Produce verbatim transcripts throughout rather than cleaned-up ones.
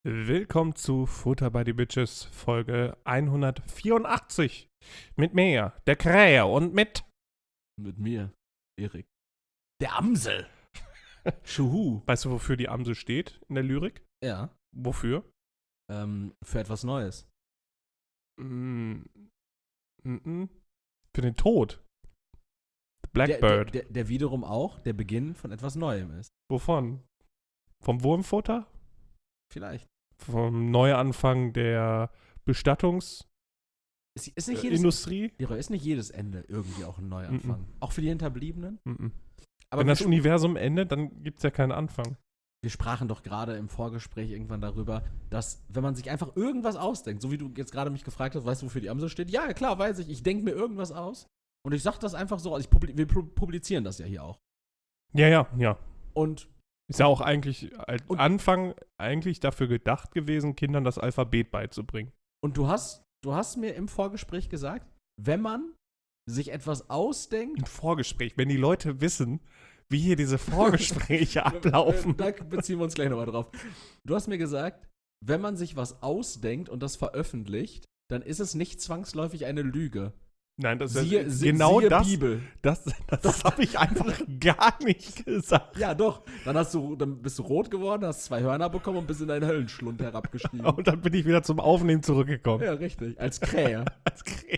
Willkommen zu Futter by the Bitches, Folge hundertvierundachtzig. Mit mir, der Krähe, und mit... Mit mir, Erik. Der Amsel. Schuhu. Weißt du, wofür die Amsel steht in der Lyrik? Ja. Wofür? Ähm, für etwas Neues. Mm, mm, mm. Für den Tod. Der, Blackbird. der, der, der wiederum auch der Beginn von etwas Neuem ist. Wovon? Vom Wurmfutter? Vielleicht. Vom Neuanfang der Bestattungs... Ist, ist nicht äh, jedes, Industrie? Leroy, ist nicht jedes Ende irgendwie auch ein Neuanfang? Mhm. Auch für die Hinterbliebenen? Mm, mm. Aber Wenn wir, das sp- Universum endet, dann gibt es ja keinen Anfang. wir sprachen doch gerade im Vorgespräch irgendwann darüber, dass, wenn man sich einfach irgendwas ausdenkt, so wie du jetzt gerade mich gefragt hast, weißt du, wofür die Amsel steht? Ja, klar, weiß ich. Ich denke mir irgendwas aus und ich sag das einfach so. Also ich publi- wir pu- publizieren das ja hier auch. Ja, ja, ja. Und Ist ja auch eigentlich als Und- Anfang eigentlich dafür gedacht gewesen, Kindern das Alphabet beizubringen. Und du hast, du hast mir im Vorgespräch gesagt, wenn man sich etwas ausdenkt. Ein Vorgespräch, wenn die Leute wissen, wie hier diese Vorgespräche ablaufen. Da beziehen wir uns gleich nochmal drauf. Du hast mir gesagt, wenn man sich was ausdenkt und das veröffentlicht, dann ist es nicht zwangsläufig eine Lüge. Nein, das Siehe, ist sie- genau siehe das. Bibel. Das, das, das habe ich einfach gar nicht gesagt. Ja, doch. Dann, hast du, dann bist du rot geworden, hast zwei Hörner bekommen und bist in deinen Höllenschlund herabgestiegen. Und dann bin ich wieder zum Aufnehmen zurückgekommen. Ja, richtig. Als Krähe. Als Krähe.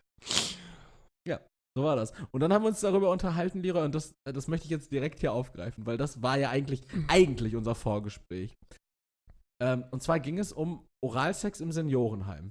So war das. Und dann haben wir uns darüber unterhalten, Lira, und das, das möchte ich jetzt direkt hier aufgreifen, weil das war ja eigentlich, eigentlich unser Vorgespräch. Ähm, und zwar ging es um Oralsex im Seniorenheim.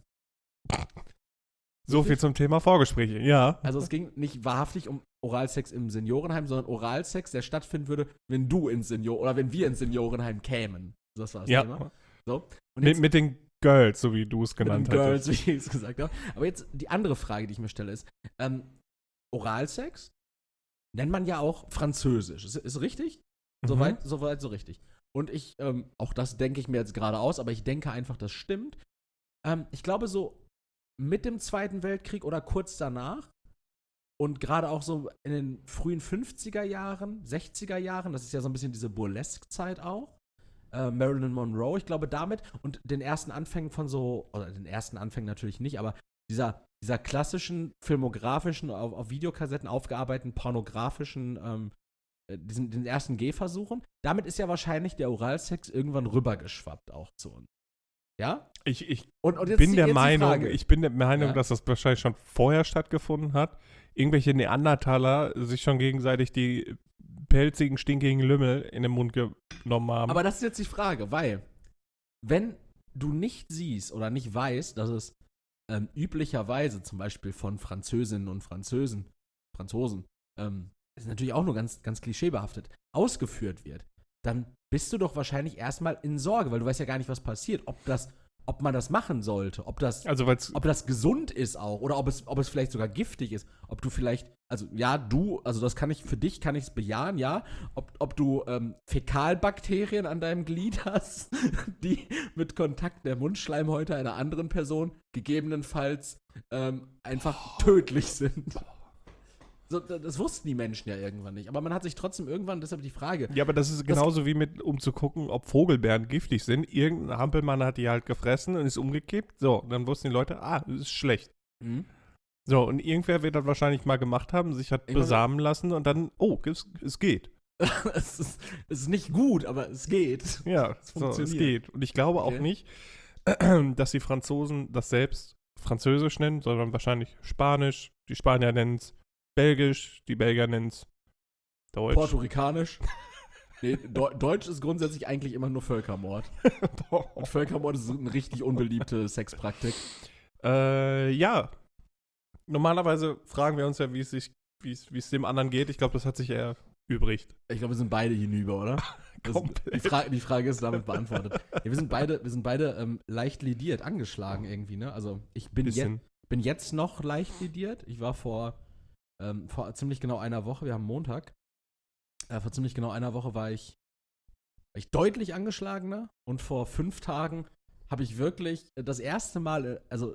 So viel zum Thema Vorgespräche, ja. Also es ging nicht wahrhaftig um Oralsex im Seniorenheim, sondern Oralsex, der stattfinden würde, wenn du ins Senior oder wenn wir ins Seniorenheim kämen. Das war das Ja. Thema. So. Und Mit, jetzt mit den Girls, so wie du es mit den genannt Girls, hattest. wie ich es gesagt habe. Aber jetzt die andere Frage, die ich mir stelle, ist, ähm, Oralsex nennt man ja auch Französisch. Ist, ist richtig? Mhm. Soweit, soweit, so richtig. Und ich, ähm, auch das denke ich mir jetzt gerade aus, aber ich denke einfach, das stimmt. Ähm, ich glaube, so mit dem Zweiten Weltkrieg oder kurz danach und gerade auch so in den frühen fünfziger Jahren, sechziger Jahren, das ist ja so ein bisschen diese Burlesque-Zeit auch, äh, Marilyn Monroe, ich glaube damit und den ersten Anfängen von so, oder den ersten Anfängen natürlich nicht, aber dieser, dieser klassischen, filmografischen, auf, auf Videokassetten aufgearbeiteten, pornografischen, ähm, äh, diesen, den ersten Gehversuchen, damit ist ja wahrscheinlich der Oralsex irgendwann rübergeschwappt auch zu uns. Ja? Ich, ich Und, und jetzt bin die- der jetzt die Meinung, Frage. ich bin der Meinung, Ja. dass das wahrscheinlich schon vorher stattgefunden hat. Irgendwelche Neandertaler sich schon gegenseitig die pelzigen, stinkigen Lümmel in den Mund genommen haben. Aber das ist jetzt die Frage, weil, wenn du nicht siehst oder nicht weißt, dass es ähm, üblicherweise zum Beispiel von Französinnen und Französen, Franzosen, ähm, das ist natürlich auch nur ganz, ganz klischeebehaftet, ausgeführt wird, dann bist du doch wahrscheinlich erstmal in Sorge, weil du weißt ja gar nicht, was passiert, ob das, ob man das machen sollte, ob das, also, weil's, ob das gesund ist auch oder ob es, ob es vielleicht sogar giftig ist, ob du vielleicht, also ja, du, also das kann ich, für dich kann ich es bejahen, ja, ob, ob du ähm, Fäkalbakterien an deinem Glied hast, die mit Kontakt der Mundschleimhäute einer anderen Person gegebenenfalls ähm, einfach tödlich sind. So, das das wussten die Menschen ja irgendwann nicht, aber man hat sich trotzdem irgendwann, deshalb die Frage, ja, aber das ist genauso wie mit, um zu gucken, ob Vogelbeeren giftig sind. Irgendein Hampelmann hat die halt gefressen und ist umgekippt. So, dann wussten die Leute, ah, das ist schlecht. hm? So, und irgendwer wird das wahrscheinlich mal gemacht haben, sich hat Irgendwann- besamen lassen und dann, oh, es, es geht. es, ist, es ist nicht gut, aber es geht. Ja, Es so, es funktioniert. geht. Und ich glaube auch Okay. nicht, dass die Franzosen das selbst Französisch nennen, sondern wahrscheinlich Spanisch. Die Spanier nennen es Belgisch, die Belgier nennen es Deutsch. Portorikanisch. Nee, Deu- Deutsch ist grundsätzlich eigentlich immer nur Völkermord. Und Völkermord ist eine richtig unbeliebte Sexpraktik. äh, ja. Normalerweise fragen wir uns ja, wie es sich, wie es, wie es dem anderen geht. Ich glaube, das hat sich eher übrigt. Ich glaube, wir sind beide hinüber, oder? Das, Komplett. die, Fra die Frage ist damit beantwortet. Ja, wir sind beide, wir sind beide ähm, leicht lidiert, angeschlagen irgendwie, ne? Also ich bin, je Bisschen. bin jetzt noch leicht lidiert. Ich war vor, ähm, vor ziemlich genau einer Woche, wir haben Montag, äh, vor ziemlich genau einer Woche war ich, war ich deutlich angeschlagener und vor fünf Tagen habe ich wirklich das erste Mal, äh, also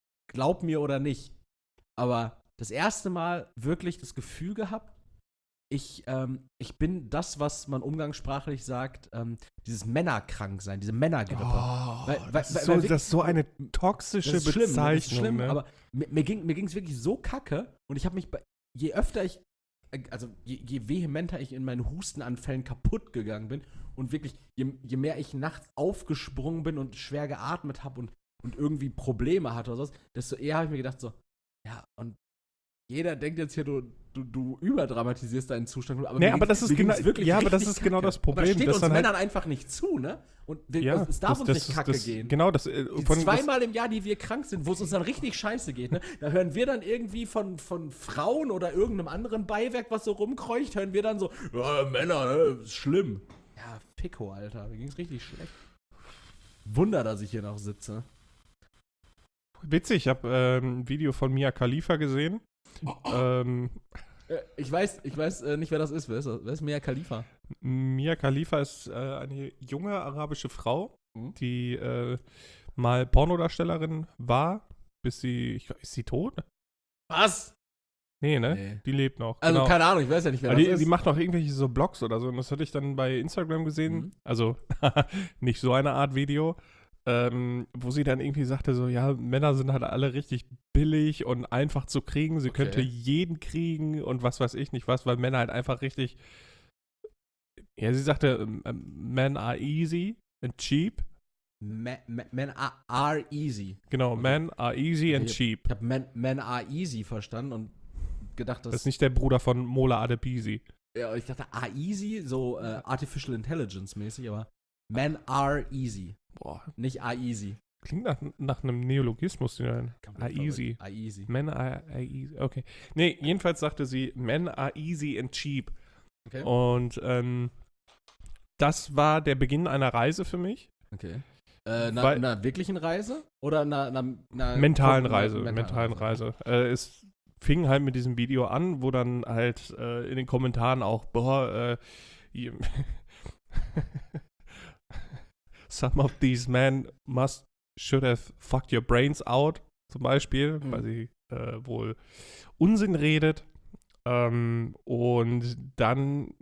glaub mir oder nicht, aber das erste Mal wirklich das Gefühl gehabt, ich, ähm, ich bin das, was man umgangssprachlich sagt, ähm, dieses Männerkranksein, diese Männergrippe. Oh, Weil- weil- das, ist weil- so, weil das ist so eine toxische Das ist schlimm, Bezeichnung. das ist schlimm, ne? aber mir, mir ging mir ging's wirklich so kacke und ich habe mich, bei, je öfter ich, äh, also je, je vehementer ich in meinen Hustenanfällen kaputt gegangen bin und wirklich, je, je mehr ich nachts aufgesprungen bin und schwer geatmet habe und, und irgendwie Probleme hatte oder sowas, desto eher habe ich mir gedacht so, ja, und jeder denkt jetzt hier, du, du, du überdramatisierst deinen Zustand. Aber Nee, mir aber ging's- das ist mir genau- ging's wirklich ja, aber das richtig ist genau kacke. das Problem, Aber das steht dass uns dann halt- Männern einfach nicht zu, ne? Und wir, Ja, es darf das- uns das- nicht kacke das, gehen. Genau, das, äh, Die von, das, zweimal im Jahr, die wir krank sind, wo es uns dann richtig scheiße geht, ne? Da hören wir dann irgendwie von, von Frauen oder irgendeinem anderen Beiwerk, was so rumkreucht, hören wir dann so, ja, Männer, ne? Ist schlimm. Ja, Pico, Alter. Mir ging's richtig schlecht. Wunder, dass ich hier noch sitze. witzig, ich habe ähm, ein Video von Mia Khalifa gesehen. ähm, Äh, Ich weiß, ich weiß äh, nicht, wer das ist. Wer ist das? Wer ist Mia Khalifa? Mia Khalifa ist äh, eine junge arabische Frau, Mhm. die äh, mal Pornodarstellerin war, bis sie, ich, glaub, ist sie tot? Was? Nee, ne? Nee. Die lebt noch. Also, genau. keine Ahnung, ich weiß ja nicht, wer Aber das die, ist. die macht auch irgendwelche so Blogs oder so und das hatte ich dann bei Instagram gesehen. Mhm. Also nicht so eine Art Video, ähm, wo sie dann irgendwie sagte so, ja, Männer sind halt alle richtig billig und einfach zu kriegen. Sie Okay. könnte jeden kriegen und was weiß ich nicht was, weil Männer halt einfach richtig, ja, sie sagte, ähm, ähm, men are easy and cheap. Ma- ma- Men are, are easy. Genau, Okay. men are easy and Ich- cheap. Ich habe men, men are easy verstanden und gedacht, dass. Das ist nicht der Bruder von Mola Adebisi. Ja, ich dachte, are easy, so äh, Artificial Intelligence mäßig, aber Men are easy. Boah, Nicht are easy. klingt nach, nach einem Neologismus. Den Komplett are easy. verrückt. Are easy. Men are, are easy. Okay. Nee, jedenfalls sagte sie, men are easy and cheap. Okay. Und ähm, das war der Beginn einer Reise für mich. Okay. Äh, einer, Weil- einer wirklichen Reise? Oder einer, einer, einer mentalen einer- Reise. mentalen Mentalen Reise. Äh, es fing halt mit diesem Video an, wo dann halt äh, in den Kommentaren auch, boah, äh, ihr- some of these men must, should have fucked your brains out, zum Beispiel, Mhm. weil sie äh, wohl Unsinn redet. Ähm, und dann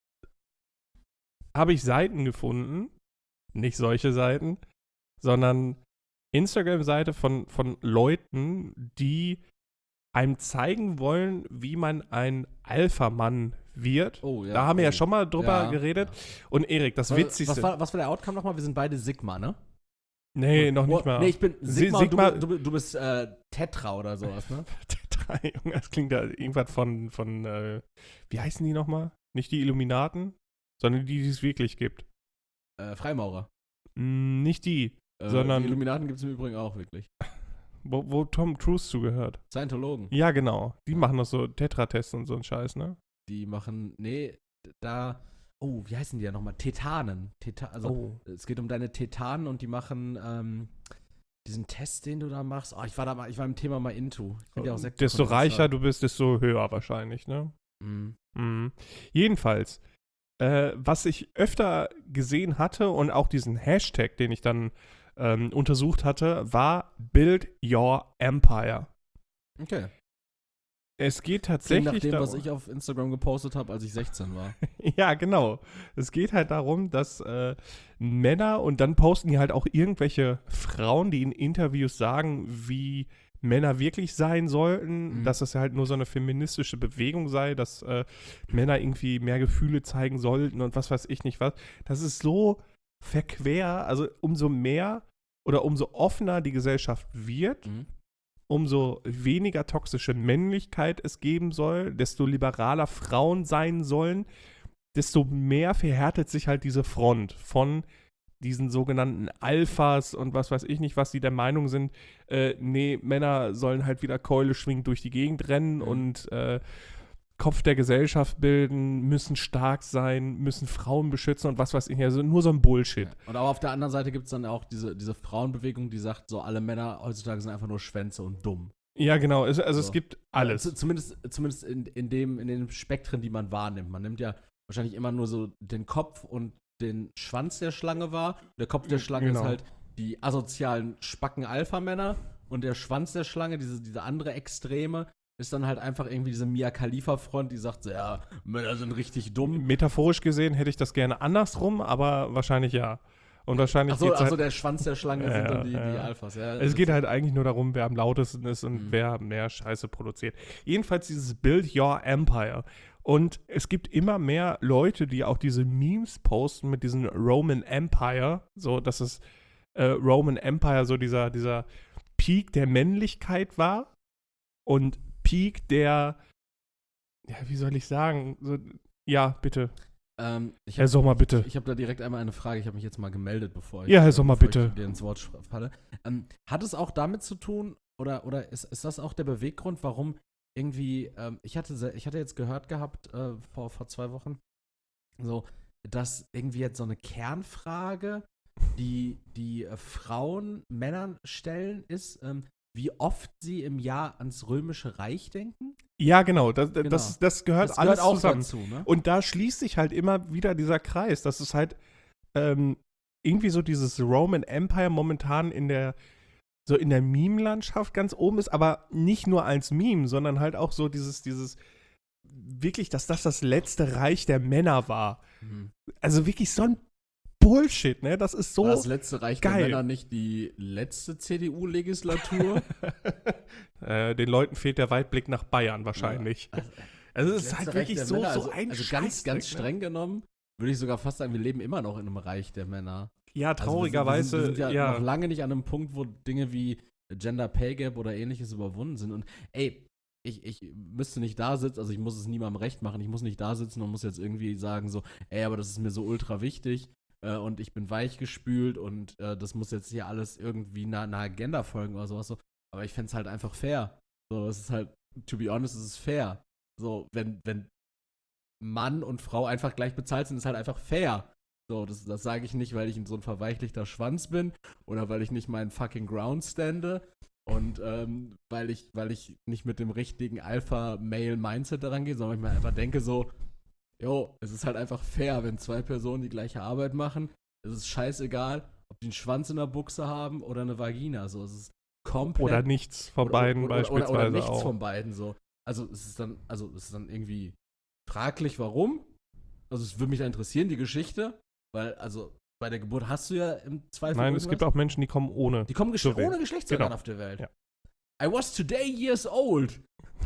habe ich Seiten gefunden, nicht solche Seiten, sondern Instagram-Seite von, von Leuten, die einem zeigen wollen, wie man ein Alpha-Mann wird. Oh, ja. Da haben wir ja oh. schon mal drüber Ja, geredet. ja. Und Erik, das Was, Witzigste. was, war, was war der Outcome nochmal? Wir sind beide Sigma, ne? nee, noch Oh, nicht mal. Nee, ich bin Si- Sigma, Sigma- und du, du, du bist äh, Tetra oder sowas, ne? Drei, Junge, das klingt ja irgendwas von, von äh, wie heißen die nochmal? Nicht die Illuminaten, sondern die, die es wirklich gibt. Äh, Freimaurer. Mm, nicht die, Äh, Sondern- die Illuminaten gibt es im Übrigen auch wirklich. wo, wo Tom Cruise zugehört. Scientologen. Ja, genau. Die machen doch so Tetra-Tests und so einen Scheiß, ne? Die machen, nee, da, oh, wie heißen die ja nochmal? Tetanen. Teta, also, Oh. es geht um deine Tetanen und die machen ähm, diesen Test, den du da machst. Oh, ich war da mal, ich war im Thema mal into. Ich bin ja auch Sekte- Desto reicher Kondensator. du bist, desto höher wahrscheinlich, ne? Mhm. Mhm. Jedenfalls, äh, was ich öfter gesehen hatte und auch diesen Hashtag, den ich dann ähm, untersucht hatte, war Build Your Empire. Okay. Es geht Klingt tatsächlich nach dem, darum, was ich auf Instagram gepostet habe, als ich sechzehn war. ja, genau. Es geht halt darum, dass äh, Männer und dann posten die halt auch irgendwelche Frauen, die in Interviews sagen, wie Männer wirklich sein sollten, Mhm. dass es halt nur so eine feministische Bewegung sei, dass äh, Männer irgendwie mehr Gefühle zeigen sollten und was weiß ich nicht was. Das ist so verquer, also umso mehr oder umso offener die Gesellschaft wird, Mhm. umso weniger toxische Männlichkeit es geben soll, desto liberaler Frauen sein sollen, desto mehr verhärtet sich halt diese Front von diesen sogenannten Alphas und was weiß ich nicht, was die der Meinung sind, äh, nee, Männer sollen halt wieder Keule schwingend durch die Gegend rennen Mhm. und äh, Kopf der Gesellschaft bilden, müssen stark sein, müssen Frauen beschützen und was weiß ich nicht, also nur so ein Bullshit. Ja. Und aber auf der anderen Seite gibt es dann auch diese, diese Frauenbewegung, die sagt, so alle Männer heutzutage sind einfach nur Schwänze und dumm. Ja, genau, es, also So. es gibt alles. Z- Zumindest, zumindest in, in, dem, in den Spektren, die man wahrnimmt. Man nimmt ja wahrscheinlich immer nur so den Kopf und den Schwanz der Schlange wahr. Der Kopf der Schlange Genau. ist halt die asozialen Spacken-Alpha-Männer und der Schwanz der Schlange, diese, diese andere Extreme, ist dann halt einfach irgendwie diese Mia Khalifa-Front, die sagt so, ja, Männer sind richtig dumm. Metaphorisch gesehen hätte ich das gerne andersrum, aber wahrscheinlich ja. Und wahrscheinlich Achso, geht's also halt, der Schwanz der Schlange Ja, sind dann die, ja. die Alphas. Ja, es geht halt eigentlich nur darum, wer am lautesten ist und Mhm. wer mehr Scheiße produziert. Jedenfalls dieses Build Your Empire. Und es gibt immer mehr Leute, die auch diese Memes posten mit diesem Roman Empire. So, dass es äh, Roman Empire so dieser, dieser Peak der Männlichkeit war und Peak der, ja, wie soll ich sagen? So, ja, bitte. Ähm, ich Herr hab, Sommer, bitte. Ich habe da direkt einmal eine Frage. Ich habe mich jetzt mal gemeldet, bevor ich, Ja, Herr Sommer, bevor bitte. ich dir ins Wort sch- falle. Ähm, hat es auch damit zu tun, oder, oder ist, ist das auch der Beweggrund, warum irgendwie, ähm, ich, hatte, se- ich hatte jetzt gehört gehabt, äh, vor, vor zwei Wochen, so, dass irgendwie jetzt so eine Kernfrage, die, die äh, Frauen Männern stellen, ist, ähm, wie oft sie im Jahr ans Römische Reich denken. Ja, genau. Das, Genau. das, das gehört Das alles gehört auch zusammen. dazu, ne? Und da schließt sich halt immer wieder dieser Kreis. Das ist halt ähm, irgendwie so dieses Roman Empire momentan in der so in der Meme-Landschaft ganz oben ist, aber nicht nur als Meme, sondern halt auch so dieses, dieses wirklich, dass das das letzte Reich der Männer war. Mhm. Also wirklich so ein Bullshit, ne? Das ist so War das letzte Reich geil. der Männer nicht die letzte C D U-Legislatur? äh, den Leuten fehlt der Weitblick nach Bayern wahrscheinlich. Ja, Also Das es ist letzte halt Reich wirklich der so, Männer, so also, ein Also ganz, Scheißdreck, ganz streng ne? genommen würde ich sogar fast sagen, wir leben immer noch in einem Reich der Männer. Ja, Also wir sind- traurigerweise, wir sind, wir sind ja, ja. noch lange nicht an einem Punkt, wo Dinge wie Gender Pay Gap oder ähnliches überwunden sind. Und ey, ich, ich müsste nicht da sitzen, also ich muss es niemandem recht machen, ich muss nicht da sitzen und muss jetzt irgendwie sagen so, ey, aber das ist mir so ultra wichtig äh, und ich bin weichgespült und äh, das muss jetzt hier alles irgendwie einer einer Agenda folgen oder sowas so. Aber ich fände es halt einfach fair. So, es ist halt, to be honest, es ist fair. So, wenn, wenn Mann und Frau einfach gleich bezahlt sind, ist halt einfach fair. So, das, das sage ich nicht, weil ich so ein verweichlichter Schwanz bin oder weil ich nicht meinen fucking Ground stande und ähm, weil ich, weil ich nicht mit dem richtigen Alpha-Male-Mindset daran gehe, sondern ich mir einfach denke so, jo, es ist halt einfach fair, wenn zwei Personen die gleiche Arbeit machen. Es ist scheißegal, ob die einen Schwanz in der Buchse haben oder eine Vagina. So, es ist komplett. Oder nichts von beiden oder, oder, beispielsweise oder, oder nichts auch. von beiden so. Also es ist dann, also es ist dann irgendwie fraglich, warum. Also es würde mich da interessieren, die Geschichte, weil, also bei der Geburt hast du ja im Zweifel Nein, irgendwas. es gibt auch Menschen, die kommen ohne. Die kommen gesch zur Welt. ohne Geschlechtsorgan Genau. auf die Welt. Ja. I was today years old,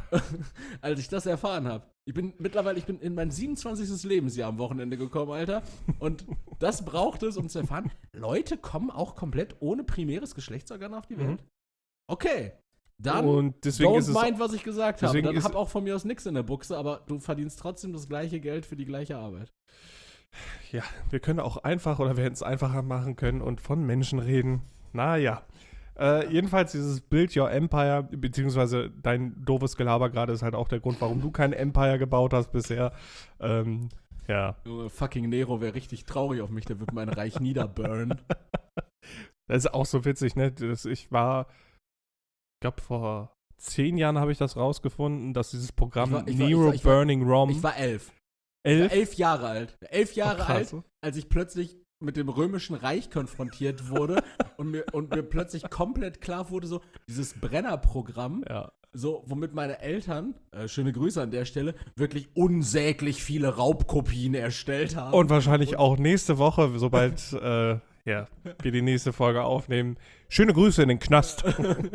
als ich das erfahren habe. Ich bin mittlerweile, ich bin in mein siebenundzwanzigsten Lebensjahr am Wochenende gekommen, Alter. Und das braucht es, um zu erfahren, Leute kommen auch komplett ohne primäres Geschlechtsorgan auf die Welt. Mhm. Okay. Dann Und deswegen don't ist es mind, was ich gesagt habe. deswegen Dann ist- hab auch von mir aus nichts in der Buchse, aber du verdienst trotzdem das gleiche Geld für die gleiche Arbeit. Ja, wir können auch einfach oder wir hätten es einfacher machen können und von Menschen reden. Naja. Äh, jedenfalls dieses Build Your Empire, beziehungsweise dein doofes Gelaber gerade ist halt auch der Grund, warum du kein Empire gebaut hast bisher. Ähm, ja. Junge, fucking Nero wäre richtig traurig auf mich, der wird mein Reich niederburnen. Das ist auch so witzig, ne? Das, ich war, ich glaube, vor zehn Jahren habe ich das rausgefunden, dass dieses Programm Ich war- ich war- Nero ich war- ich war- Burning Rom Ich war elf. Ich war elf. elf Jahre alt. Elf Jahre Oh, krass. alt, als ich plötzlich mit dem Römischen Reich konfrontiert wurde und, mir, und mir plötzlich komplett klar wurde, so dieses Brenner-Programm, Ja. so, womit meine Eltern, äh, schöne Grüße an der Stelle, wirklich unsäglich viele Raubkopien erstellt haben. Und wahrscheinlich Und- auch nächste Woche, sobald äh, ja, wir die nächste Folge aufnehmen. Schöne Grüße in den Knast.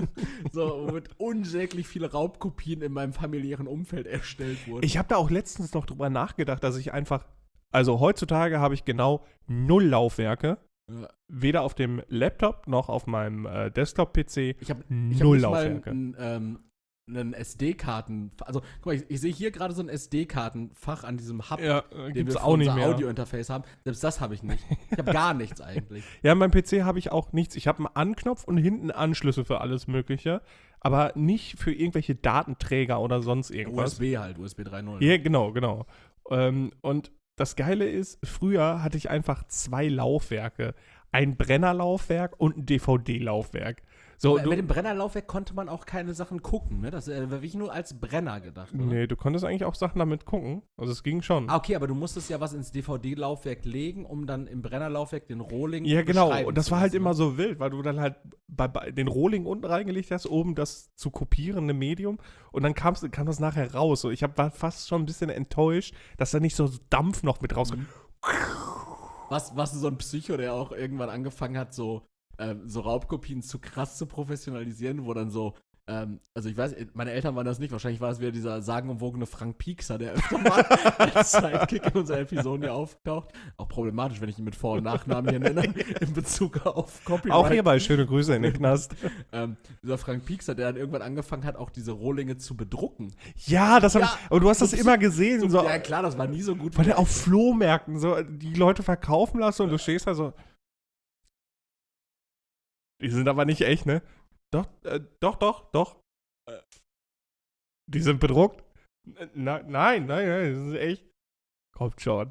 so, womit unsäglich viele Raubkopien in meinem familiären Umfeld erstellt wurden. Ich habe da auch letztens noch drüber nachgedacht, dass ich einfach, also heutzutage habe ich genau null Laufwerke. Ja. Weder auf dem Laptop noch auf meinem äh, Desktop-P C. Ich habe Null nicht mal Laufwerke. einen, ähm, einen S D-Karten, also guck mal, ich, ich sehe hier gerade so ein S D-Kartenfach an diesem Hub, Ja, äh, den gibt's wir für auch nicht unser mehr. Audio-Interface haben. Selbst das habe ich nicht. Ich habe gar nichts eigentlich. Ja, in meinem P C habe ich auch nichts. Ich habe einen Anknopf und hinten Anschlüsse für alles Mögliche, aber nicht für irgendwelche Datenträger oder sonst U irgendwas. S B halt, U S B drei Punkt null. Ja, genau, genau. Ähm, und das Geile ist, früher hatte ich einfach zwei Laufwerke. Ein Brennerlaufwerk und ein D V D-Laufwerk. So, Bei, du, mit dem Brennerlaufwerk konnte man auch keine Sachen gucken, ne? Das äh, war wirklich nur als Brenner gedacht, oder? nee, du konntest eigentlich auch Sachen damit gucken. Also es ging schon. Ah, okay, aber du musstest ja was ins D V D-Laufwerk legen, um dann im Brennerlaufwerk den Rohling Ja, genau. beschreiben Und das zu war halt lassen, immer ne? so wild, weil du dann halt bei, bei den Rohling unten reingelegt hast, oben das zu kopierende Medium und dann kam's, kam das nachher raus. So, ich hab, war fast schon ein bisschen enttäuscht, dass da nicht so Dampf noch mit rauskommt. Mhm. Was, was so ein Psycho, der auch irgendwann angefangen hat, so, ähm, so Raubkopien zu krass zu professionalisieren, wo dann so, ähm, also ich weiß, meine Eltern waren das nicht, wahrscheinlich war es wieder dieser sagenumwogene Frank Piekser, der öfter mal als Sidekick in unserer Episoden hier auftaucht. Auch problematisch, wenn ich ihn mit Vor- und Nachnamen hier nenne, in Bezug auf Copyright. Auch hierbei schöne Grüße in den Knast. ähm, dieser Frank Piekser, der dann irgendwann angefangen hat, auch diese Rohlinge zu bedrucken. Ja, das hab Ja, ich, aber du hast das so- immer gesehen. So, So, ja klar, das war nie so gut. weil der auf Flohmärkten so die Leute verkaufen lassen und du stehst da so. Die sind aber nicht echt, ne? Doch, äh, doch, doch, doch. Äh, Die sind bedruckt? N- na- Nein, nein, nein, das ist echt. Kommt schon.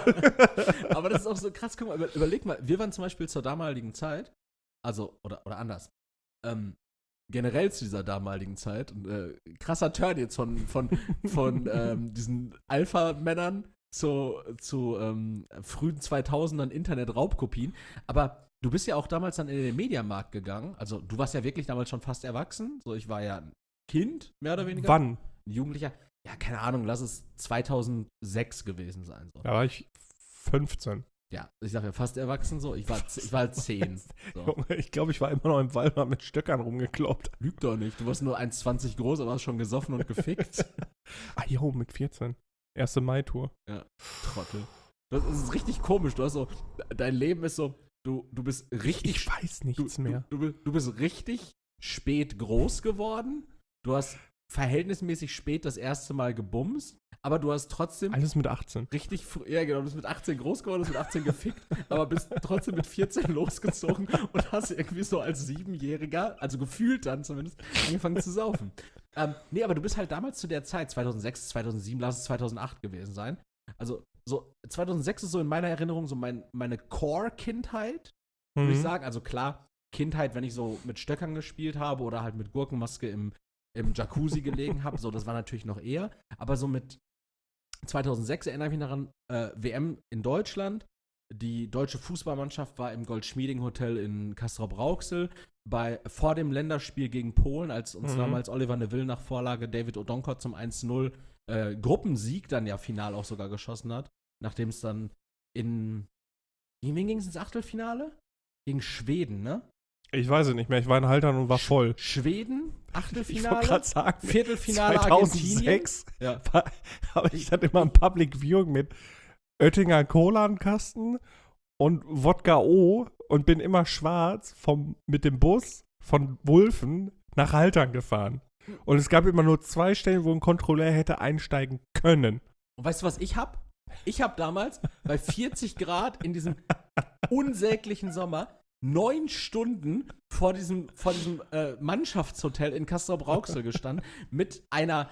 Aber das ist auch so krass, guck mal, über, überleg mal, wir waren zum Beispiel zur damaligen Zeit, also, oder, oder anders, ähm, generell zu dieser damaligen Zeit, und, äh, krasser Turn jetzt von, von, von ähm, diesen Alpha-Männern zu, zu ähm, frühen zweitausendern Internet-Raubkopien, aber du bist ja auch damals dann in den Mediamarkt gegangen, also du warst ja wirklich damals schon fast erwachsen, so ich war ja ein Kind, mehr oder weniger. Wann? Ein Jugendlicher, ja, keine Ahnung, lass es zweitausendsechs gewesen sein. So. Da war ich fünfzehn. Ja, ich sag ja fast erwachsen so. Ich war, z- ich war zehn. So. Junge, ich glaube, ich war immer noch im Wald und hab mit Stöckern rumgekloppt. Lüg doch nicht. Du warst nur eins Komma zwanzig groß, aber hast schon gesoffen und gefickt. Ah, jo, mit vierzehn. Erste Mai-Tour. Ja, Trottel. Das ist richtig komisch. Du hast so, dein Leben ist so, du, du bist richtig. Ich weiß nichts du, mehr. Du, du, du bist richtig spät groß geworden. Du hast verhältnismäßig spät das erste Mal gebumst, aber du hast trotzdem Alles mit achtzehn. richtig früh, ja genau, du bist mit achtzehn groß geworden, bist mit achtzehn gefickt, aber bist trotzdem mit vierzehn losgezogen und hast irgendwie so als Siebenjähriger, also gefühlt dann zumindest, angefangen zu saufen. Ähm, nee, aber du bist halt damals zu der Zeit, zweitausendsechs, zweitausendsieben, lass es zweitausendacht gewesen sein. Also so, zweitausendsechs ist so in meiner Erinnerung so mein, meine Core-Kindheit, würde Mhm. ich sagen. Also klar, Kindheit, wenn ich so mit Stöckern gespielt habe oder halt mit Gurkenmaske im, im Jacuzzi gelegen habe, so, das war natürlich noch eher. Aber so mit zweitausendsechs erinnere ich mich daran, äh, W M in Deutschland. Die deutsche Fußballmannschaft war im Goldschmieding-Hotel in Castrop-Rauxel bei, vor dem Länderspiel gegen Polen, als uns Mhm. damals Oliver Neville nach Vorlage David Odonkor zum eins zu null äh, Gruppensieg dann ja final auch sogar geschossen hat, nachdem es dann in, gegen wen ging es ins Achtelfinale? Gegen Schweden, ne? Ich weiß es nicht mehr. Ich war in Haltern und war voll. Schweden, Ich wollte Achtelfinale, gerade sagen, Viertelfinale Argentinien. zweitausendsechs Ja. war- habe ich dann immer ein Public Viewing mit Oettinger Cola-Kasten und Wodka O und bin immer schwarz vom, mit dem Bus von Wulfen nach Haltern gefahren. Und es gab immer nur zwei Stellen, wo ein Kontrolleur hätte einsteigen können. Und weißt du, was ich hab? Ich hab damals bei vierzig Grad in diesem unsäglichen Sommer neun Stunden vor diesem, vor diesem äh, Mannschaftshotel in Castrop-Rauxel gestanden mit einer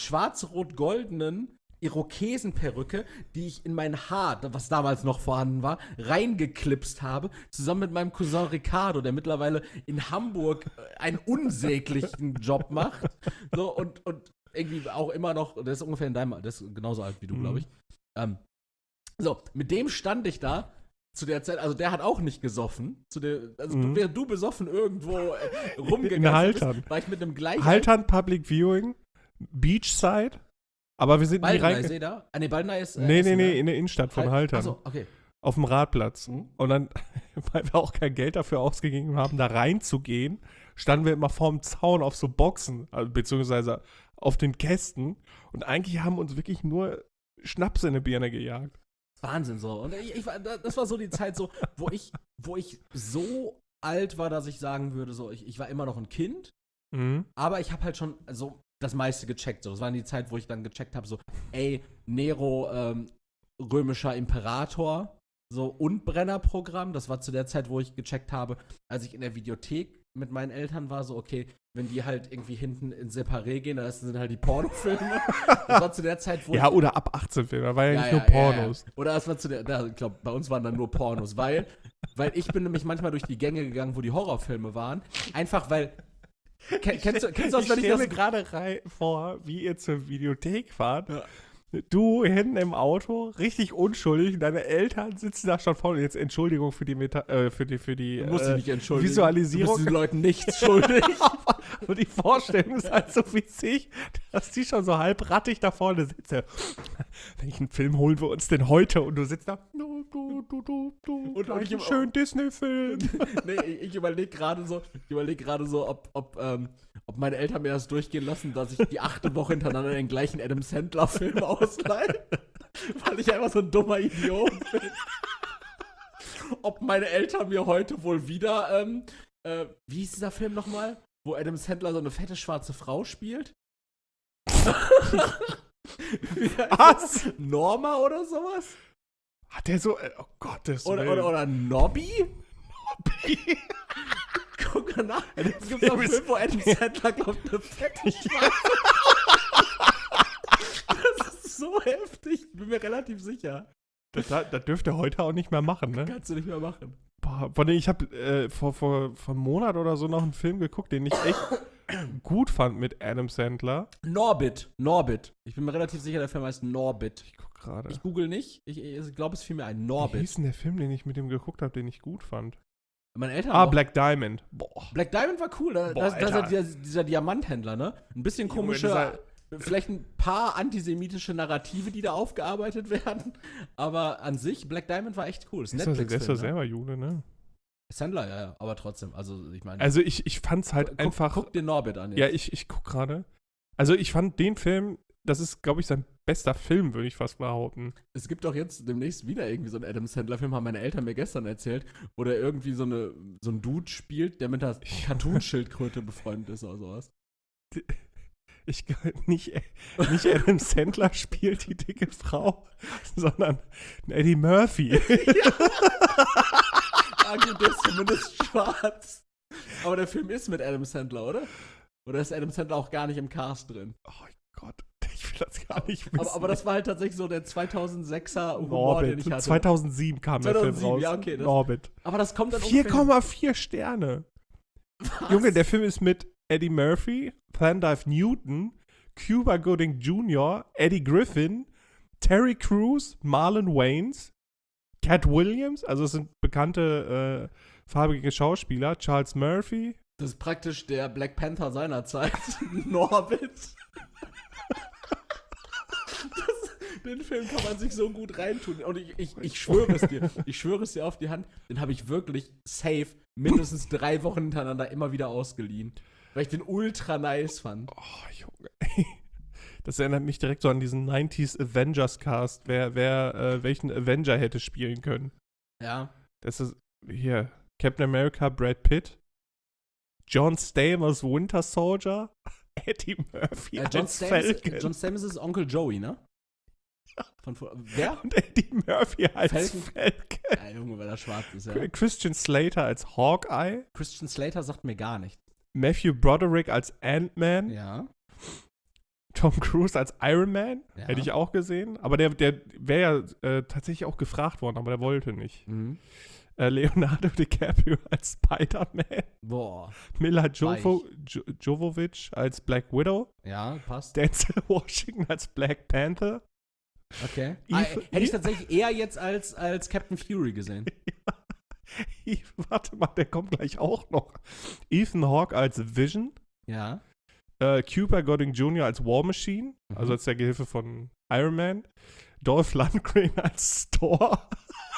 schwarz-rot-goldenen Irokesenperücke, die ich in mein Haar, was damals noch vorhanden war, reingeklipst habe, zusammen mit meinem Cousin Ricardo, der mittlerweile in Hamburg äh, einen unsäglichen Job macht. So, und, und irgendwie auch immer noch, der ist ungefähr in deinem Alter, der ist genauso alt wie du, Mhm. glaube ich. Ähm, so, mit dem stand ich da zu der Zeit, also der hat auch nicht gesoffen. Zu der, also Mhm. während du besoffen irgendwo äh, rumgegangen In Haltern. bist, war ich mit einem gleichen Haltern Public Viewing, Beachside, aber wir sind nie Baldeney, rein. seht ihr? Ah, nee, Baldeney ist. Nee, nee, Essen, nee, ne? in der Innenstadt von Hal- Haltern. Achso, okay. Auf dem Radplatz. Mhm. Und dann, weil wir auch kein Geld dafür ausgegeben haben, da reinzugehen, standen wir immer vorm Zaun auf so Boxen, also, beziehungsweise auf den Kästen. Und eigentlich haben uns wirklich nur Schnaps in die Birne gejagt. Wahnsinn so. Und ich, ich war, das war so die Zeit so, wo ich, wo ich so alt war, dass ich sagen würde, so, ich, ich war immer noch ein Kind, Mhm. aber ich habe halt schon so das meiste gecheckt. So. Das war die Zeit, wo ich dann gecheckt habe, so, ey, Nero, ähm, römischer Imperator, so, und Brennerprogramm. Das war zu der Zeit, wo ich gecheckt habe, als ich in der Videothek mit meinen Eltern war, so, okay, wenn die halt irgendwie hinten in Separé gehen, das sind halt die Pornofilme. Das war zu der Zeit, wo Ja, ich oder ab achtzehn Filme, da war ja, Ja, nicht ja, nur ja, Pornos. Ja, Oder das war zu der, da, ich glaube, bei uns waren dann nur Pornos, weil weil ich bin nämlich manchmal durch die Gänge gegangen, wo die Horrorfilme waren. Einfach weil. Ken, kennst du, kennst du das, ich wenn ich stelle das mir gerade rei- vor, wie ihr zur Videothek fahrt. Ja. Du hinten im Auto, richtig unschuldig, und deine Eltern sitzen da schon vorne. Jetzt Entschuldigung für die Meta äh, für die, für die Du musst äh, dich nicht entschuldigen. Visualisierung. Du bist den Leuten nichts schuldig. Und die Vorstellung ist halt so witzig, dass die schon so halb rattig da vorne sitzen. Welchen Film holen wir uns denn heute? Und du sitzt da, du, du, du, du, du, Und gleich ich einen im- schönen Disney-Film. Nee, ich, ich überlege gerade so, ich überlege gerade so, ob, ob, ähm, ob meine Eltern mir das durchgehen lassen, dass ich die achte Woche hintereinander den gleichen Adam Sandler-Film ausleihe. Weil ich einfach so ein dummer Idiot bin. Ob meine Eltern mir heute wohl wieder, ähm, äh, wie hieß dieser Film nochmal? Wo Adam Sandler so eine fette schwarze Frau spielt? Was? Norma oder sowas? Hat der so, äh, oh Gottes Oder, Willen. oder, oder Nobby? Guck mal nach. Es gibt so einen Film, wo Adam Sandler, glaubt, eine fette schwarze Das ist so heftig. Bin mir relativ sicher. Das, das dürfte er heute auch nicht mehr machen, ne? Kannst du nicht mehr machen. Boah, von dem ich habe äh, vor, vor, vor einem Monat oder so noch einen Film geguckt, den ich echt gut fand mit Adam Sandler. Norbit. Norbit. Ich bin mir relativ sicher, der Film heißt Norbit. Ich guck gerade. Ich google nicht. Ich, ich glaube, es fiel mir ein Wie Norbit. hieß denn der Film, den ich mit dem geguckt habe, den ich gut fand? Meine Eltern Ah, auch. Black Diamond. Boah. Black Diamond war cool. Da, Boah, das, das ist Alter. dieser, dieser Diamanthändler, ne? Ein bisschen Junge, komische, dieser- vielleicht ein paar antisemitische Narrative, die da aufgearbeitet werden. Aber an sich, Black Diamond war echt cool. Das ist Der ein ist doch- der ist doch Netflix-Film, ne? selber Jude, ne? Sandler, ja, ja. Aber trotzdem, also ich meine. Also ich, ich fand's halt guck, einfach. Guck den Norbit an jetzt. Ja, ich, ich guck gerade. Also ich fand den Film, das ist, glaube ich, sein bester Film, würde ich fast behaupten. Es gibt auch jetzt demnächst wieder irgendwie so einen Adam Sandler-Film, haben meine Eltern mir gestern erzählt, wo der irgendwie so, eine, so ein Dude spielt, der mit der Cartoon-Schildkröte befreundet ist oder sowas. Ich nicht, nicht Adam Sandler spielt die dicke Frau, sondern Eddie Murphy. Ah, gut, der ist zumindest schwarz. Aber der Film ist mit Adam Sandler, oder? Oder ist Adam Sandler auch gar nicht im Cast drin? Oh Gott, ich will das gar nicht wissen. Aber, aber das war halt tatsächlich so der zweitausendsechser Humor, den ich Norbit. hatte. zweitausendsieben kam der Film zweitausendsieben, raus. ja, okay, das- Norbit. Aber das kommt dann vier ungefähr- Komma vier Sterne. Was? Junge, der Film ist mit Eddie Murphy, Thundive Newton, Cuba Gooding Junior, Eddie Griffin, Terry Crews, Marlon Wayans, Cat Williams, also es sind bekannte äh, farbige Schauspieler, Charles Murphy. Das ist praktisch der Black Panther seiner Zeit. Norbit. Das, den Film kann man sich so gut reintun. Und ich, ich, ich schwöre es dir. Ich schwöre es dir auf die Hand. Den habe ich wirklich safe mindestens drei Wochen hintereinander immer wieder ausgeliehen. Weil ich den ultra nice fand. Oh, Junge. Das erinnert mich direkt so an diesen neunziger Avengers Cast, wer, wer äh, welchen Avenger hätte spielen können. Ja. Das ist hier Captain America, Brad Pitt, John Stamos Winter Soldier, Eddie Murphy Äh, John, als Stamos, Falcon John Stamos ist Onkel Joey, ne? Von, vor- wer? und Eddie Murphy als Falcon? Falcon. Ja, Junge, weil er schwarz ist, ja. Christian Slater als Hawkeye, Christian Slater sagt mir gar nichts. Matthew Broderick als Ant-Man, Ja. Tom Cruise als Iron Man, Ja. hätte ich auch gesehen, aber der, der wäre ja äh, tatsächlich auch gefragt worden, aber der wollte nicht. Mhm. Äh, Leonardo DiCaprio als Spider-Man, Boah. Mila Jovo, jo Jovovich als Black Widow, Ja, passt. Denzel Washington als Black Panther, Okay. Eve- Ah, hätte ich tatsächlich eher jetzt als, als Captain Fury gesehen. warte mal, der kommt gleich auch noch. Ethan Hawke als Vision, Ja. äh, Cuba Gooding Junior als War Machine, Mhm. also als der Gehilfe von Iron Man, Dolph Lundgren als Thor,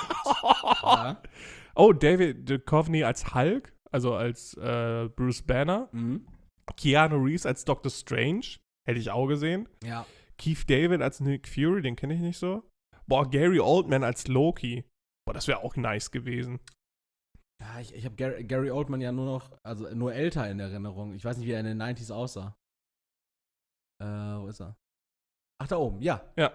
ja. oh, David Duchovny als Hulk, also als äh, Bruce Banner, Mhm. Keanu Reeves als Doctor Strange, hätte ich auch gesehen, Ja. Keith David als Nick Fury, den kenne ich nicht so, boah, Gary Oldman als Loki, boah, das wäre auch nice gewesen. Ja, ich, ich habe Gary, Gary Oldman ja nur noch, also nur älter in Erinnerung. Ich weiß nicht, wie er in den neunziger aussah. Äh, wo ist er? Ach, da oben, ja. Ja.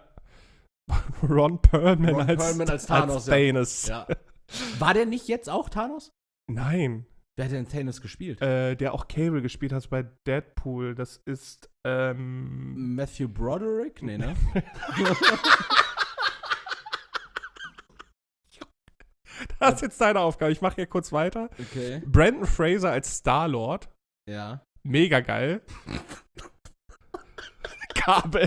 Ron Perlman, Ron als, Perlman als Thanos, ja. Thanos. ja. War der nicht jetzt auch Thanos? Nein, Wer hat denn Thanos gespielt? äh, der auch Cable gespielt hat bei Deadpool, das ist, ähm, Matthew Broderick? Nee, ne? Das ist jetzt deine Aufgabe. Ich mache hier kurz weiter. Okay. Brandon Fraser als Star-Lord. Ja. Mega geil. Kabel.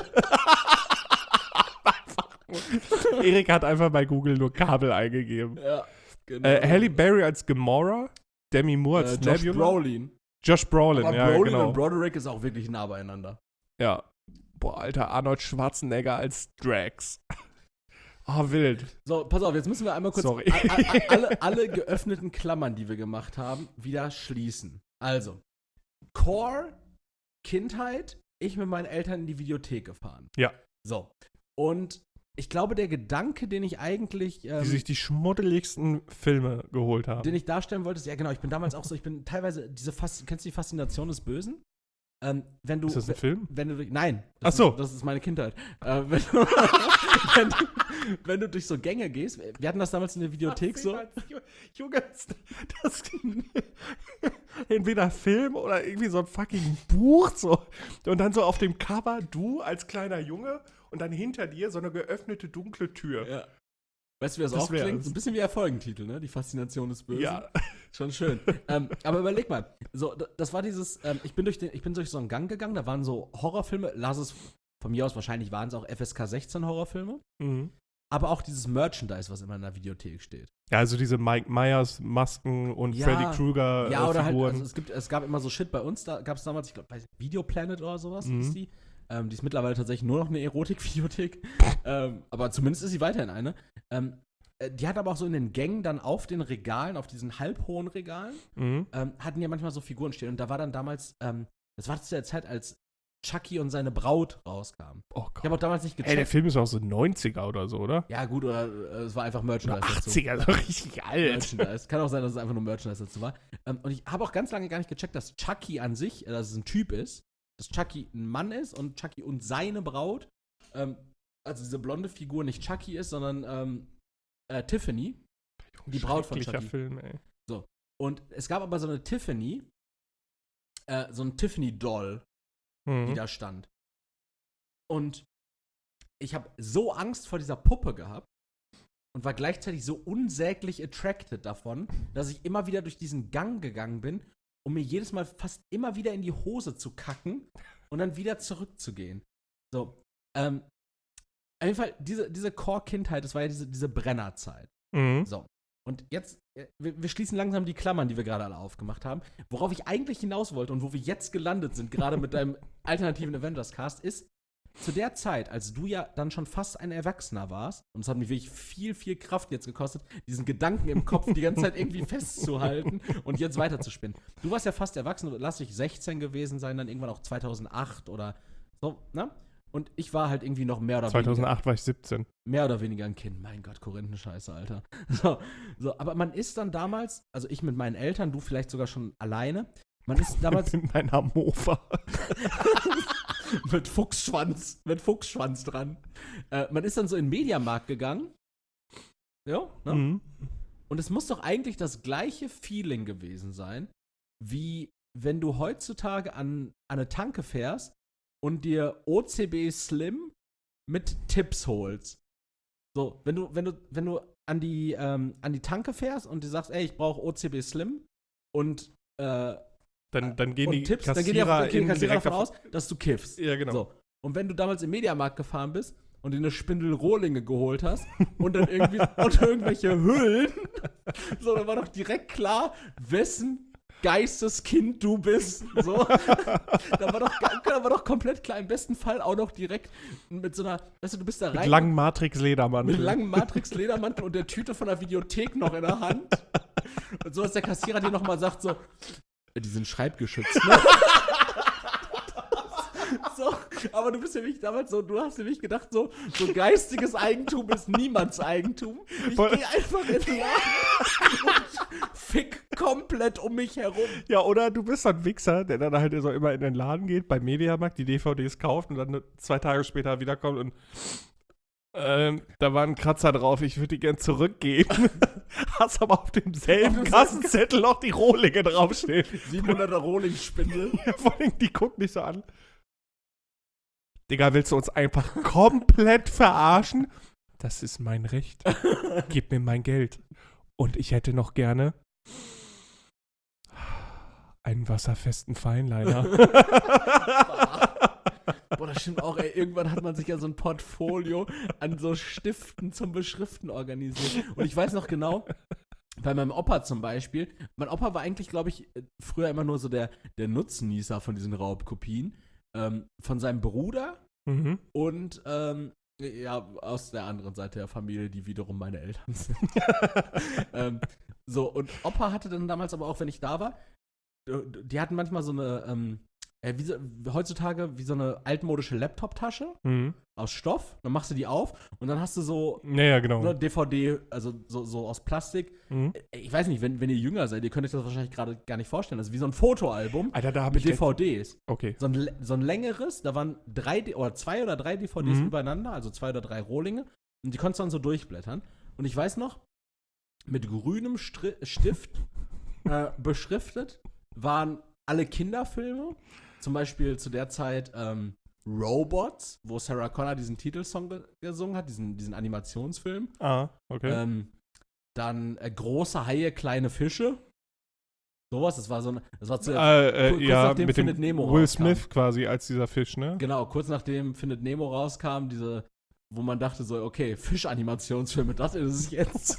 Erik hat einfach bei Google nur Kabel eingegeben. Ja, genau. Äh, Halle Berry als Gamora. Demi Moore als äh, Josh Nebula. Brolin. Josh Brolin, Aber ja, Brolin genau. und Broderick ist auch wirklich nah beieinander. Ja. Boah, Alter, Arnold Schwarzenegger als Drax. Oh, wild. So, pass auf, jetzt müssen wir einmal kurz Sorry. a- a- a- alle, alle geöffneten Klammern, die wir gemacht haben, wieder schließen. Also, Core, Kindheit, ich mit meinen Eltern in die Videothek gefahren. Ja. So. Und ich glaube, der Gedanke, den ich eigentlich, ähm, Die sich die schmuddeligsten Filme geholt haben. den ich darstellen wollte, ist, ja genau, ich bin damals auch so, ich bin teilweise, diese Fas- kennst du die Faszination des Bösen? Ähm, wenn du, Ist das ein Film? Wenn du, nein. Ach so. Ist, das ist meine Kindheit. Äh, wenn, du, wenn, du, wenn du durch so Gänge gehst, wir hatten das damals in der Videothek so. Junge, das entweder Film oder irgendwie so ein fucking Buch so. Und dann so auf dem Cover du als kleiner Junge und dann hinter dir so eine geöffnete dunkle Tür. Ja. Weißt du, wie das, Das auch wär's. klingt? So ein bisschen wie der Folgentitel, ne? Die Faszination des Bösen. Ja. Schon schön. ähm, aber überleg mal, so, d- das war dieses, ähm, ich bin durch den, ich bin durch so einen Gang gegangen, da waren so Horrorfilme, lass es von mir aus, wahrscheinlich waren es auch F S K sechzehn Horrorfilme, Mhm. aber auch dieses Merchandise, was immer in der Videothek steht. Ja, also diese Mike Myers Masken und Ja, Freddy Krueger Ja, äh, oder halt, Figuren. also es, gibt, es gab immer so Shit bei uns, da gab es damals, ich glaube, bei Videoplanet oder sowas Mhm. ist die. Ähm, die ist mittlerweile tatsächlich nur noch eine Erotik-Videothek. ähm, aber zumindest ist sie weiterhin eine. Ähm, äh, die hat aber auch so in den Gängen dann auf den Regalen, auf diesen halbhohen Regalen, mhm. ähm, hatten ja manchmal so Figuren stehen. Und da war dann damals, ähm, das war zu der Zeit, als Chucky und seine Braut rauskamen. Oh Ich habe auch damals nicht Ey, der gecheckt. Film ist auch so neunziger oder so, oder? Ja, gut, oder äh, es war einfach Merchandise. Oder dazu. achtziger, so richtig alt. Merchandise. Kann auch sein, dass es einfach nur Merchandise dazu war. Ähm, und ich habe auch ganz lange gar nicht gecheckt, dass Chucky an sich, äh, dass es ein Typ ist, dass Chucky ein Mann ist und Chucky und seine Braut, ähm, also diese blonde Figur nicht Chucky ist, sondern ähm, äh, Tiffany, die Braut von Schrecklicher Chucky. Film, ey. Und es gab aber so eine Tiffany, äh, so ein Tiffany-Doll, Mhm. die da stand. Und ich habe so Angst vor dieser Puppe gehabt und war gleichzeitig so unsäglich attracted davon, dass ich immer wieder durch diesen Gang gegangen bin, um mir jedes Mal fast immer wieder in die Hose zu kacken und dann wieder zurückzugehen. So, ähm, auf jeden Fall, diese, diese Core-Kindheit, das war ja diese, diese Brennerzeit. Mhm. So, und jetzt, äh, wir, wir schließen langsam die Klammern, die wir gerade alle aufgemacht haben. Worauf ich eigentlich hinaus wollte und wo wir jetzt gelandet sind, gerade mit deinem alternativen Avengers-Cast, ist, zu der Zeit, als du ja dann schon fast ein Erwachsener warst, und es hat mich wirklich viel, viel Kraft jetzt gekostet, diesen Gedanken im Kopf die ganze Zeit irgendwie festzuhalten und jetzt weiterzuspinnen. Du warst ja fast erwachsen, lass dich sechzehn gewesen sein, dann irgendwann auch zweitausendacht oder so, ne? Und ich war halt irgendwie noch mehr oder zweitausendacht weniger war ich siebzehn. mehr oder weniger ein Kind. Mein Gott, Korinthenscheiße, Alter. So, so, aber man ist dann damals, also ich mit meinen Eltern, du vielleicht sogar schon alleine, man ist damals In meiner Mofa. mit Fuchsschwanz, mit Fuchsschwanz dran. Äh, man ist dann so in den Mediamarkt gegangen. Ja, ne? Mhm. Und es muss doch eigentlich das gleiche Feeling gewesen sein, wie wenn du heutzutage an, an eine Tanke fährst und dir O C B Slim mit Tipps holst. So, wenn du, wenn du, wenn du an die, ähm, an die Tanke fährst und dir sagst, ey, ich brauche O C B Slim und, äh, Dann, dann gehen und die Tipps, Kassierer, dann gehen die, auf, gehen die in Kassierer direkt davon auf- aus, dass du kiffst. Ja, genau. So. Und wenn du damals im Mediamarkt gefahren bist und dir eine Spindel Rohlinge geholt hast und dann irgendwie und irgendwelche Hüllen, so, dann war doch direkt klar, wessen Geisteskind du bist. So. da, war doch, da war doch komplett klar, im besten Fall auch noch direkt mit so einer, weißt du, du bist da rein. Mit langen Matrix-Ledermantel. Mit langem Matrix-Ledermantel und der Tüte von der Videothek noch in der Hand. Und so, dass der Kassierer dir nochmal sagt, so, die sind schreibgeschützt, ne? So, aber du bist nämlich damals so, du hast nämlich gedacht, so, so geistiges Eigentum ist niemands Eigentum. Ich Voll- gehe einfach in den Laden und fick komplett um mich herum. Ja, oder du bist so ein Wichser, der dann halt so immer in den Laden geht, beim Mediamarkt, die D V Ds kauft und dann zwei Tage später wiederkommt und ähm, da war ein Kratzer drauf, ich würde die gern zurückgeben. Hast aber auf demselben Auf demselben Kassenzettel noch die Rohlinge draufstehen. siebenhunderter Rohling-Spindel. Ja, vor allem, die guckt mich so an. Digga, willst du uns einfach komplett verarschen? Das ist mein Recht. Gib mir mein Geld. Und ich hätte noch gerne einen wasserfesten Feinliner. Boah, das stimmt auch, ey. Irgendwann hat man sich ja so ein Portfolio an so Stiften zum Beschriften organisiert. Und ich weiß noch genau, bei meinem Opa zum Beispiel, mein Opa war eigentlich, glaube ich, früher immer nur so der, der Nutznießer von diesen Raubkopien. Ähm, von seinem Bruder Mhm. und ähm, ja, aus der anderen Seite der Familie, die wiederum meine Eltern sind. ähm, so, und Opa hatte dann damals aber auch, wenn ich da war, die hatten manchmal so eine, ähm, äh, wie so, heutzutage wie so eine altmodische Laptop-Tasche Mhm. aus Stoff. Dann machst du die auf und dann hast du so Ja, ja, genau. eine D V D, also so, so aus Plastik. Mhm. Ich weiß nicht, wenn, wenn ihr jünger seid, ihr könnt euch das wahrscheinlich gerade gar nicht vorstellen. Das ist wie so ein Fotoalbum Alter, da habe mit ich D V Ds. Okay. So ein, so ein längeres, da waren drei D- oder zwei oder drei D V Ds Mhm. übereinander, also zwei oder drei Rohlinge. Und die konntest du dann so durchblättern. Und ich weiß noch, mit grünem Stri- Stift äh, beschriftet waren alle Kinderfilme. Zum Beispiel zu der Zeit ähm, Robots, wo Sarah Connor diesen Titelsong ge- gesungen hat, diesen, diesen Animationsfilm. Ah, okay. Ähm, dann äh, große Haie, kleine Fische. Sowas, das war so ein, das war zu, äh, äh, kurz ja, nachdem mit dem Findet Nemo Will rauskam. Smith quasi als dieser Fisch, ne? Genau, kurz nachdem Findet Nemo rauskam, diese, wo man dachte so, okay, Fischanimationsfilme, das ist es jetzt.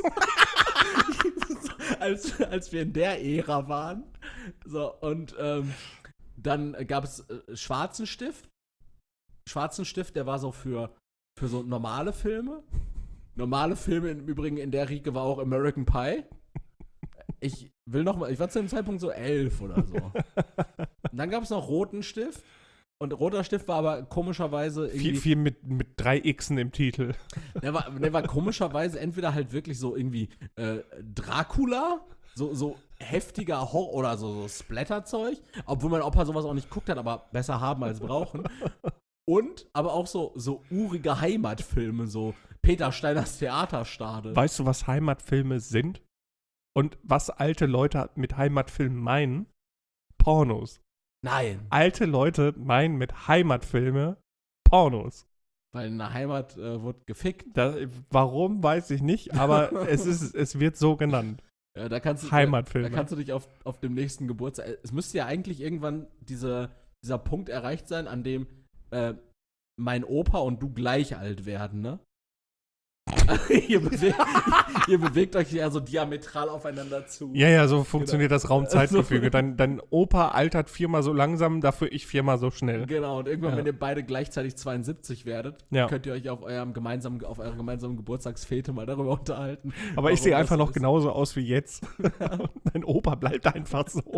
als, als wir in der Ära waren. So, und ähm, dann gab es äh, Schwarzen Stift. Schwarzen Stift, der war so für, für so normale Filme. Normale Filme im Übrigen in der Riege war auch American Pie. Ich will noch mal, ich war zu dem Zeitpunkt so elf oder so. Und dann gab es noch Roten Stift. Und roter Stift war aber komischerweise irgendwie. Viel, viel mit, mit drei Xen im Titel. Der war, der war komischerweise entweder halt wirklich so irgendwie äh, Dracula, so, so heftiger Horror oder so, so Splatter-Zeug, obwohl mein Opa sowas auch nicht guckt hat, aber besser haben als brauchen. Und aber auch so, so urige Heimatfilme, so Peter Steiners Theaterstade. Weißt du, was Heimatfilme sind? Und was alte Leute mit Heimatfilmen meinen? Pornos. Nein, Alte Leute meinen mit Heimatfilme Pornos. weil in der Heimat äh, wurde gefickt. Da, warum, weiß ich nicht, aber es, ist, es wird so genannt. Ja, da kannst du, Heimatfilme. Da, da kannst du dich auf, auf dem nächsten Geburtstag. Es müsste ja eigentlich irgendwann diese, dieser Punkt erreicht sein, an dem äh, mein Opa und du gleich alt werden, ne? ihr, bewegt, ihr bewegt euch ja so diametral aufeinander zu. Ja, ja, so funktioniert das Raumzeitgefüge. Also- Dein, dein Opa altert viermal so langsam, dafür ich viermal so schnell. Genau, und irgendwann, Ja. wenn ihr beide gleichzeitig zweiundsiebzig werdet, Ja. könnt ihr euch auf eurem gemeinsamen, auf eurer gemeinsamen Geburtstagsfete mal darüber unterhalten. Aber ich warum sehe das einfach so noch ist. genauso aus wie jetzt. Dein Opa bleibt einfach so.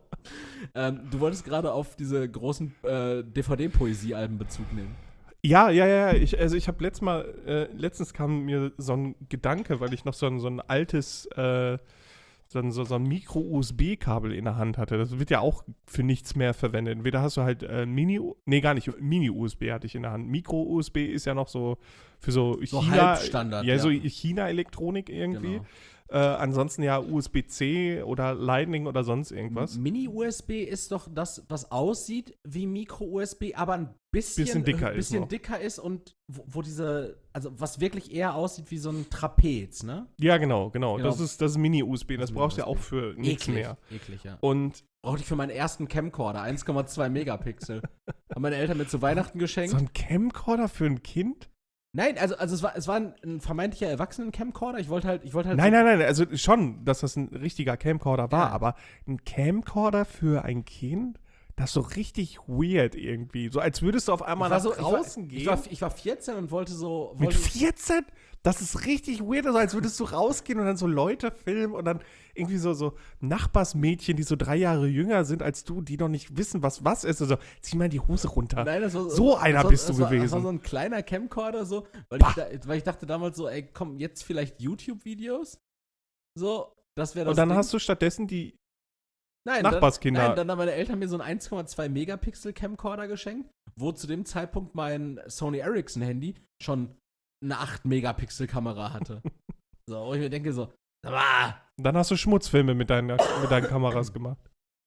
Ähm, du wolltest gerade auf diese großen äh, D V D-Poesie-Alben Bezug nehmen. Ja, ja, ja. Ich, also ich habe letztes Mal, äh, letztens kam mir so ein Gedanke, weil ich noch so ein, so ein altes, äh, so ein, so, so ein Micro-U S B-Kabel in der Hand hatte. Das wird ja auch für nichts mehr verwendet. Entweder hast du halt äh, Mini, nee, gar nicht, Mini-U S B hatte ich in der Hand. Micro-U S B ist ja noch so für so, So China, Halbstandard, ja, so ja. China-Elektronik irgendwie. Genau. Äh, ansonsten ja U S B-C oder Lightning oder sonst irgendwas. Mini-U S B ist doch das, was aussieht wie Micro-U S B, aber ein bisschen, Bisschen dicker äh, ist bisschen noch. dicker ist und wo, wo diese, also was wirklich eher aussieht wie so ein Trapez, ne? Ja, genau, genau. Genau. Das ist das ist Mini-U S B. Das, Das brauchst du ja auch Mini-U S B. für nichts Eklig, mehr. eklig, ja. Und Brauchte ich für meinen ersten Camcorder, eins Komma zwei Megapixel. Haben meine Eltern mir zu Weihnachten geschenkt. so ein Camcorder für ein Kind? Nein, also, also es war, es war ein, ein vermeintlicher Erwachsenen-Camcorder. Ich wollte halt, ich wollte halt. Nein, so, nein, nein, also schon, dass das ein richtiger Camcorder war, Ja. aber ein Camcorder für ein Kind? Das ist so richtig weird irgendwie. So als würdest du auf einmal ich war nach so, draußen ich gehen. war, ich, war, ich war vierzehn und wollte so. Mit Wollte, vierzehn? Das ist richtig weird, so als würdest du rausgehen und dann so Leute filmen und dann irgendwie so, so Nachbarsmädchen, die so drei Jahre jünger sind als du, die noch nicht wissen, was was ist. Also zieh mal die Hose runter. Nein, das war, So einer das war, bist du das war, Das war gewesen. so ein kleiner Camcorder, so, weil Bah. ich, da, weil ich dachte damals so, ey, komm, jetzt vielleicht YouTube-Videos. So, das wäre das. Und dann Ding. hast du stattdessen die nein, Nachbarskinder. Dann, nein, dann haben meine Eltern mir so einen eins Komma zwei Megapixel Camcorder geschenkt, wo zu dem Zeitpunkt mein Sony Ericsson Handy schon eine acht Megapixel Kamera hatte. So, wo ich mir denke so, ah, Dann hast du Schmutzfilme mit deinen, mit deinen Kameras gemacht.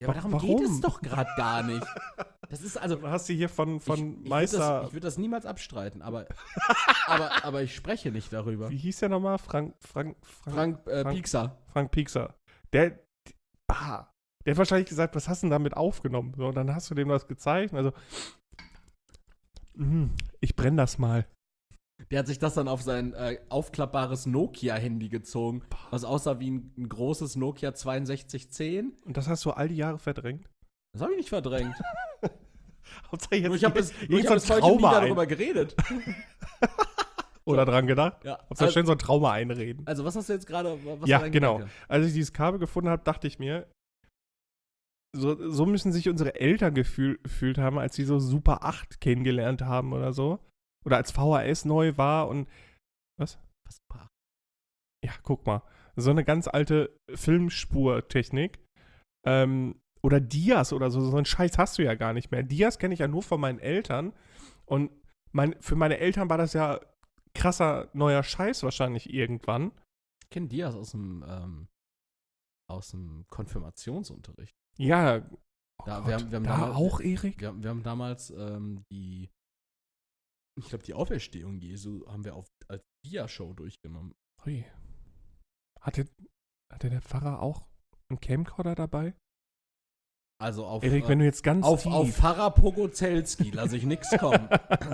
Ja, aber darum Warum? geht es doch gerade gar nicht. Das ist also. Du hast sie hier von, von ich, ich Meister. Würd das, ich würde das niemals abstreiten, aber, aber, aber ich spreche nicht darüber. Wie hieß der nochmal? Frank, Frank, Frank, Frank, äh, Frank- Piekser. Frank Piekser. Der, bah, der hat wahrscheinlich gesagt, was hast du denn damit aufgenommen? So, und dann hast du dem das gezeigt. Also, mh, ich brenne das mal. Der hat sich das dann auf sein äh, aufklappbares Nokia-Handy gezogen, was aussah wie ein, ein großes Nokia zweiundsechzig zehn. Und das hast du all die Jahre verdrängt? Das habe ich nicht verdrängt. Hauptsache jetzt Nur ich habe bis, nur ich irgend hab so ein bis heute nie Trauma darüber ein. geredet. Oder dran gedacht? Ja. Hauptsache Also, schnell so ein Trauma einreden. also, was hast du jetzt gerade? was Ja, war dein genau. Gedanke? Als ich dieses Kabel gefunden habe, dachte ich mir, so, so müssen sich unsere Eltern gefühl, gefühlt haben, als sie so Super acht kennengelernt haben oder so. Oder als V H S neu war und was? Was war? Ja, guck mal. So eine ganz alte Filmspurtechnik. Ähm, oder Dias oder so. So einen Scheiß hast du ja gar nicht mehr. Dias kenne ich ja nur von meinen Eltern. Und mein, für meine Eltern war das ja krasser neuer Scheiß wahrscheinlich irgendwann. Ich kenne Dias aus dem, ähm, aus dem Konfirmationsunterricht. Ja. Oh Da, Gott, wir haben, wir haben da damals, auch, Erik? Wir, wir haben damals ähm, die, ich glaube, die Auferstehung Jesu haben wir auf, als Dia-Show durchgenommen. Hui. Hatte, hatte der Pfarrer auch einen Camcorder dabei? Also auf, Erik, äh, wenn du jetzt ganz auf, tief... auf Pfarrer Pogozelski lasse ich nichts kommen.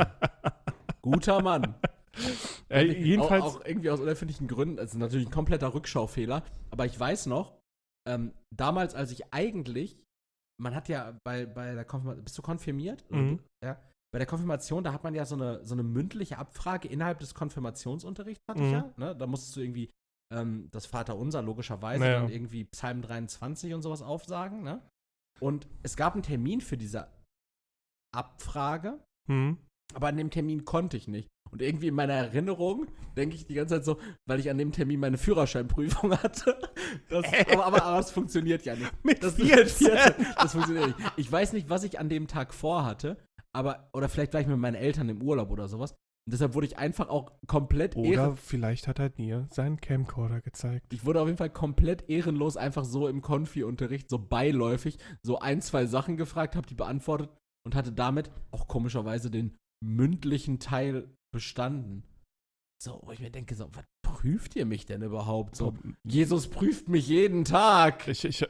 Guter Mann. äh, jedenfalls... Auch, auch irgendwie aus unerfindlichen Gründen, also natürlich ein kompletter Rückschaufehler, aber ich weiß noch, ähm, damals, als ich eigentlich, man hat ja bei, bei der Konfirmation, bist du konfirmiert? Mhm. Ja. Bei der Konfirmation, da hat man ja so eine, so eine mündliche Abfrage innerhalb des Konfirmationsunterrichts, hatte ich Mhm. ja. Ne? Da musstest du irgendwie ähm, das Vaterunser logischerweise Naja. dann irgendwie Psalm dreiundzwanzig und sowas aufsagen. Ne? Und es gab einen Termin für diese Abfrage, Hm. aber an dem Termin konnte ich nicht. Und irgendwie in meiner Erinnerung denke ich die ganze Zeit so, weil ich an dem Termin meine Führerscheinprüfung hatte. Das, aber, aber, aber es funktioniert ja nicht. Mit Das, vierzehn. das funktioniert nicht. Ich weiß nicht, was ich an dem Tag vorhatte, aber, oder vielleicht war ich mit meinen Eltern im Urlaub oder sowas. Und deshalb wurde ich einfach auch komplett Oder ehren, vielleicht hat er dir seinen Camcorder gezeigt. ich wurde auf jeden Fall komplett ehrenlos einfach so im Konfi-Unterricht, so beiläufig, so ein, zwei Sachen gefragt, habe die beantwortet und hatte damit auch komischerweise den mündlichen Teil bestanden. So, wo ich mir denke, so, was prüft ihr mich denn überhaupt? So, Jesus prüft mich jeden Tag. Ich, ich,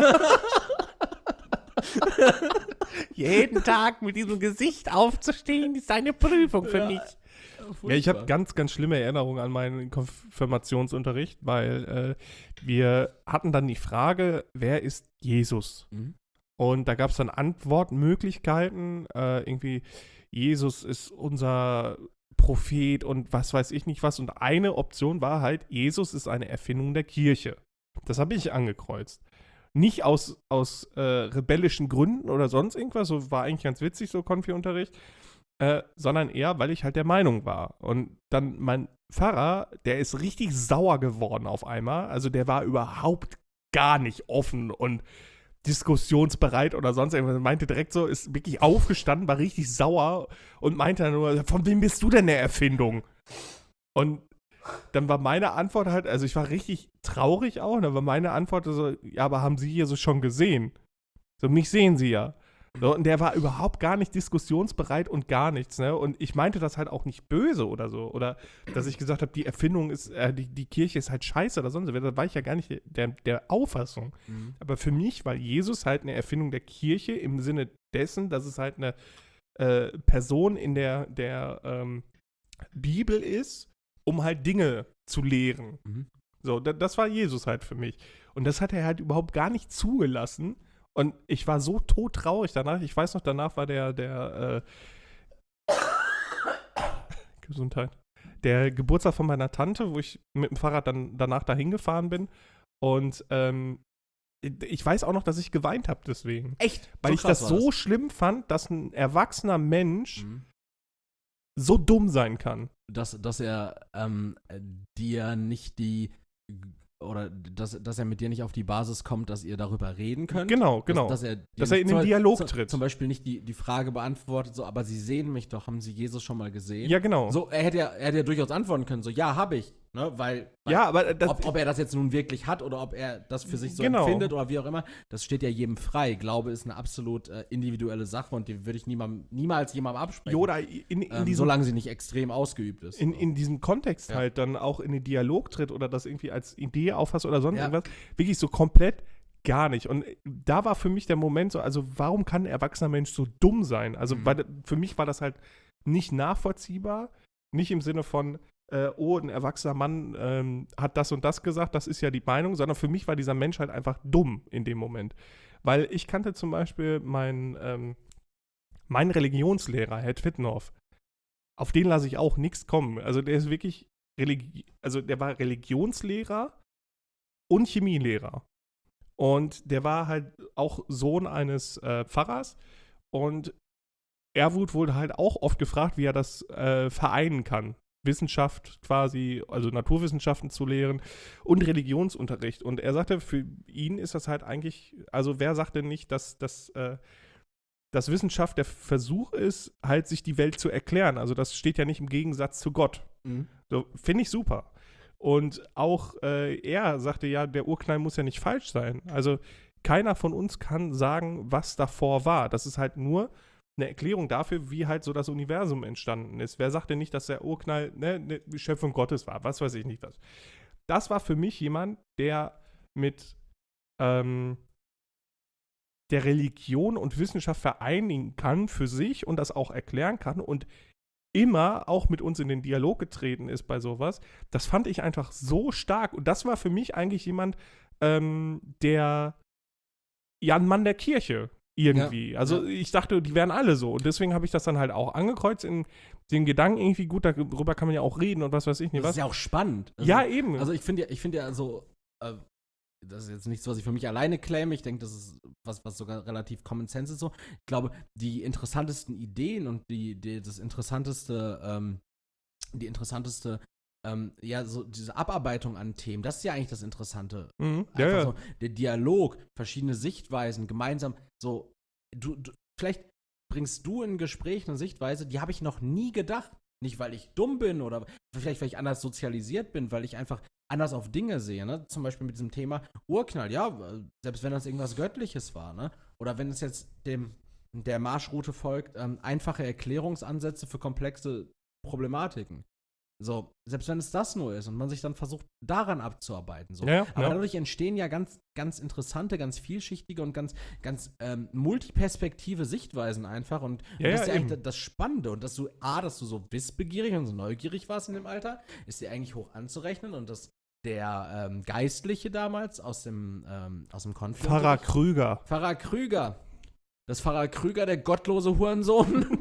jeden Tag mit diesem Gesicht aufzustehen, ist eine Prüfung für Ja, mich. furchtbar. Ja, ich habe ganz, ganz schlimme Erinnerungen an meinen Konfirmationsunterricht, weil äh, wir hatten dann die Frage, wer ist Jesus? Mhm. Und da gab es dann Antwortmöglichkeiten, äh, irgendwie, Jesus ist unser Prophet und was weiß ich nicht was. Und eine Option war halt, Jesus ist eine Erfindung der Kirche. Das habe ich angekreuzt. Nicht aus, aus äh, rebellischen Gründen oder sonst irgendwas, so war eigentlich ganz witzig, so Konfi-Unterricht, äh, sondern eher, weil ich halt der Meinung war. Und dann mein Pfarrer, der ist richtig sauer geworden auf einmal. Also der war überhaupt gar nicht offen und diskussionsbereit oder sonst irgendwas. Er meinte direkt so, ist wirklich aufgestanden, war richtig sauer und meinte dann nur, von wem bist du denn der Erfindung? Und dann war meine Antwort halt, also ich war richtig traurig auch, und dann war meine Antwort so, ja, aber haben Sie Jesus schon gesehen? So, mich sehen Sie ja. So, und der war überhaupt gar nicht diskussionsbereit und gar nichts, ne? Und ich meinte das halt auch nicht böse oder so. Oder dass ich gesagt habe, die Erfindung ist, äh, die, die Kirche ist halt scheiße oder sonst was. Da war ich ja gar nicht der, der Auffassung. Mhm. Aber für mich war Jesus halt eine Erfindung der Kirche im Sinne dessen, dass es halt eine äh, Person in der, der ähm, Bibel ist, um halt Dinge zu lehren. Mhm. So, da, das war Jesus halt für mich. Und das hat er halt überhaupt gar nicht zugelassen. Und ich war so todtraurig danach. Ich weiß noch, danach war der, der, äh, Gesundheit, der Geburtstag von meiner Tante, wo ich mit dem Fahrrad dann danach dahin gefahren bin. Und ähm, ich weiß auch noch, dass ich geweint habe deswegen. Echt? Weil So ich krass das war so schlimm fand, dass ein erwachsener Mensch Mhm. so dumm sein kann. Dass, dass er ähm, dir nicht die, oder dass, dass er mit dir nicht auf die Basis kommt, dass ihr darüber reden könnt. Genau, genau. Dass, dass er, dir Dass er nicht in den zum- Dialog zum, tritt. Zum Beispiel nicht die, die Frage beantwortet, so, aber sie sehen mich doch, haben sie Jesus schon mal gesehen? Ja, genau. So, er hätte ja, er hätte ja durchaus antworten können, so, ja, habe ich. Ne? Weil, weil Ja, aber das, ob, ob er das jetzt nun wirklich hat oder ob er das für sich so Genau. empfindet oder wie auch immer, das steht ja jedem frei. Glaube ist eine absolut äh, individuelle Sache und die würde ich niemandem, niemals jemandem absprechen. Yoda in, in ähm, diesem solange sie nicht extrem ausgeübt ist. in, so. in diesem Kontext Ja. halt dann auch in den Dialog tritt oder das irgendwie als Idee auffasst oder sonst Ja. irgendwas, wirklich so komplett gar nicht. Und da war für mich der Moment so, also warum kann ein erwachsener Mensch so dumm sein? Also Mhm. weil, für mich war das halt nicht nachvollziehbar, nicht im Sinne von, äh, oh, ein erwachsener Mann ähm, hat das und das gesagt, das ist ja die Meinung, sondern für mich war dieser Mensch halt einfach dumm in dem Moment. Weil ich kannte zum Beispiel meinen, ähm, meinen Religionslehrer, Herr Twittendorf, auf den lasse ich auch nichts kommen. Also der ist wirklich, Religi- also der war Religionslehrer und Chemielehrer. Und der war halt auch Sohn eines äh, Pfarrers und er wurde wohl halt auch oft gefragt, wie er das äh, vereinen kann. Wissenschaft quasi, also Naturwissenschaften zu lehren und Religionsunterricht. Und er sagte, für ihn ist das halt eigentlich, also wer sagt denn nicht, dass, dass, äh, dass Wissenschaft der Versuch ist, halt sich die Welt zu erklären. Also das steht ja nicht im Gegensatz zu Gott. Mhm. So, finde ich super. Und auch äh, er sagte ja, der Urknall muss ja nicht falsch sein. Also keiner von uns kann sagen, was davor war. Das ist halt nur eine Erklärung dafür, wie halt so das Universum entstanden ist. Wer sagt denn nicht, dass der Urknall ne, eine Schöpfung Gottes war? Was weiß ich nicht. Was. Das war für mich jemand, der mit ähm, der Religion und Wissenschaft vereinigen kann für sich und das auch erklären kann und immer auch mit uns in den Dialog getreten ist bei sowas. Das fand ich einfach so stark. Und das war für mich eigentlich jemand, ähm, der ja ein Mann der Kirche irgendwie. Ja, also ja. ich dachte, die wären alle so. Und deswegen habe ich das dann halt auch angekreuzt in den Gedanken irgendwie, gut, darüber kann man ja auch reden und was weiß ich nicht Das was. ist ja auch spannend. Also, ja, eben. Also ich finde ja, ich finde ja so, äh, das ist jetzt nichts, was ich für mich alleine claime. Ich denke, das ist was, was sogar relativ Common Sense ist so. Ich glaube, die interessantesten Ideen und die, die das interessanteste, ähm, die interessanteste, ähm, ja, so diese Abarbeitung an Themen, das ist ja eigentlich das Interessante. mhm. ja, Einfach ja. so, der Dialog, verschiedene Sichtweisen, gemeinsam, so, du, du vielleicht bringst du in ein Gespräch eine Sichtweise, die habe ich noch nie gedacht. Nicht, weil ich dumm bin oder vielleicht, weil ich anders sozialisiert bin, weil ich einfach anders auf Dinge sehe, ne? Zum Beispiel mit diesem Thema Urknall, ja, selbst wenn das irgendwas Göttliches war, ne? Oder wenn es jetzt dem der Marschroute folgt, ähm, einfache Erklärungsansätze für komplexe Problematiken. So, selbst wenn es das nur ist und man sich dann versucht, daran abzuarbeiten. So. Ja, ja, Aber ja. dadurch entstehen ja ganz, ganz interessante, ganz vielschichtige und ganz, ganz ähm, multiperspektive Sichtweisen einfach. Und, Ja, und das ja, ist ja eigentlich eben. das Spannende. Und dass du, A, dass du so wissbegierig und so neugierig warst in dem Alter, ist dir eigentlich hoch anzurechnen. Und dass der ähm, Geistliche damals aus dem, ähm, aus dem Konflikt. Pfarrer Krüger. Pfarrer Krüger. Das Pfarrer Krüger, der gottlose Hurensohn.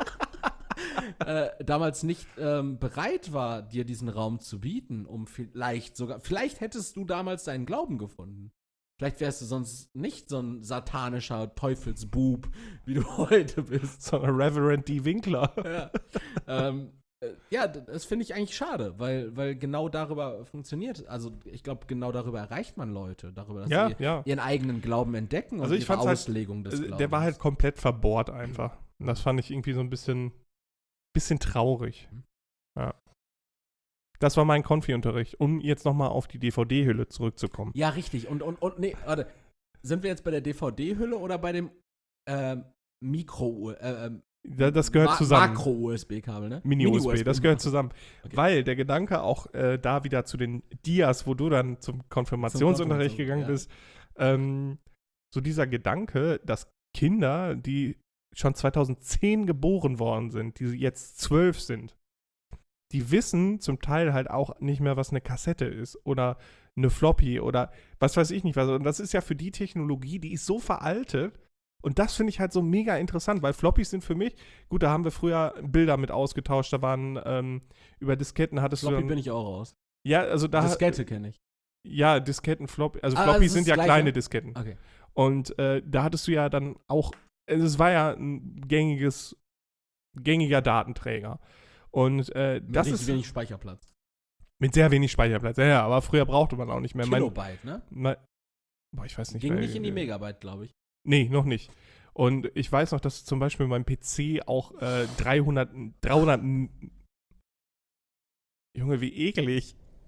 Äh, damals nicht ähm, bereit war, dir diesen Raum zu bieten, um vielleicht sogar, vielleicht hättest du damals deinen Glauben gefunden. Vielleicht wärst du sonst nicht so ein satanischer Teufelsbub, wie du heute bist. So ein Reverend D. Winkler. Ja, ähm, äh, ja d- das finde ich eigentlich schade, weil, weil genau darüber funktioniert, also ich glaube, genau darüber erreicht man Leute, darüber, dass Ja, sie ja. ihren eigenen Glauben entdecken Also ich ihre fand's halt- Auslegung des Also, Glaubens. der war halt komplett verbohrt einfach. Und das fand ich irgendwie so ein bisschen, bisschen traurig. Mhm. Ja. Das war mein Konfi-Unterricht, um jetzt nochmal auf die D V D-Hülle zurückzukommen. Ja, richtig. Und, und, und, nee, warte. Sind wir jetzt bei der D V D-Hülle oder bei dem ähm, Mikro, äh, ähm, Da, das gehört Ma- zusammen. Makro-U S B-Kabel, ne? Mini-U S B, das gehört zusammen. Okay. Weil der Gedanke auch äh, da wieder zu den Dias, wo du dann zum Konfirmationsunterricht Zum gegangen Konfirmation, bist, ähm, so dieser Gedanke, dass Kinder, die schon zweitausendzehn geboren worden sind, die jetzt zwölf sind, die wissen zum Teil halt auch nicht mehr, was eine Kassette ist oder eine Floppy oder was weiß ich nicht was. Und das ist ja für die Technologie, die ist so veraltet. Und das finde ich halt so mega interessant, weil Floppies sind für mich, gut, da haben wir früher Bilder mit ausgetauscht, da waren ähm, über Disketten hattest Floppy du dann, bin ich auch raus. ja, also da, Diskette kenne ich. ja, Disketten, Floppy, also Ah, Floppies das sind ist ja das kleine Gleiche? Disketten. Okay. Und äh, da hattest du ja dann auch, also es war ja ein gängiges, gängiger Datenträger. Und äh, Mit das richtig ist wenig Speicherplatz. mit sehr wenig Speicherplatz. Ja, ja, aber früher brauchte man auch nicht mehr. Mein, Kilobyte, ne? mein, boah, ich weiß nicht. Ging weil- nicht in die Megabyte, glaube ich. Nee, noch nicht. Und ich weiß noch, dass zum Beispiel mein P C auch äh, dreihundert, dreihundert, Junge, wie eklig.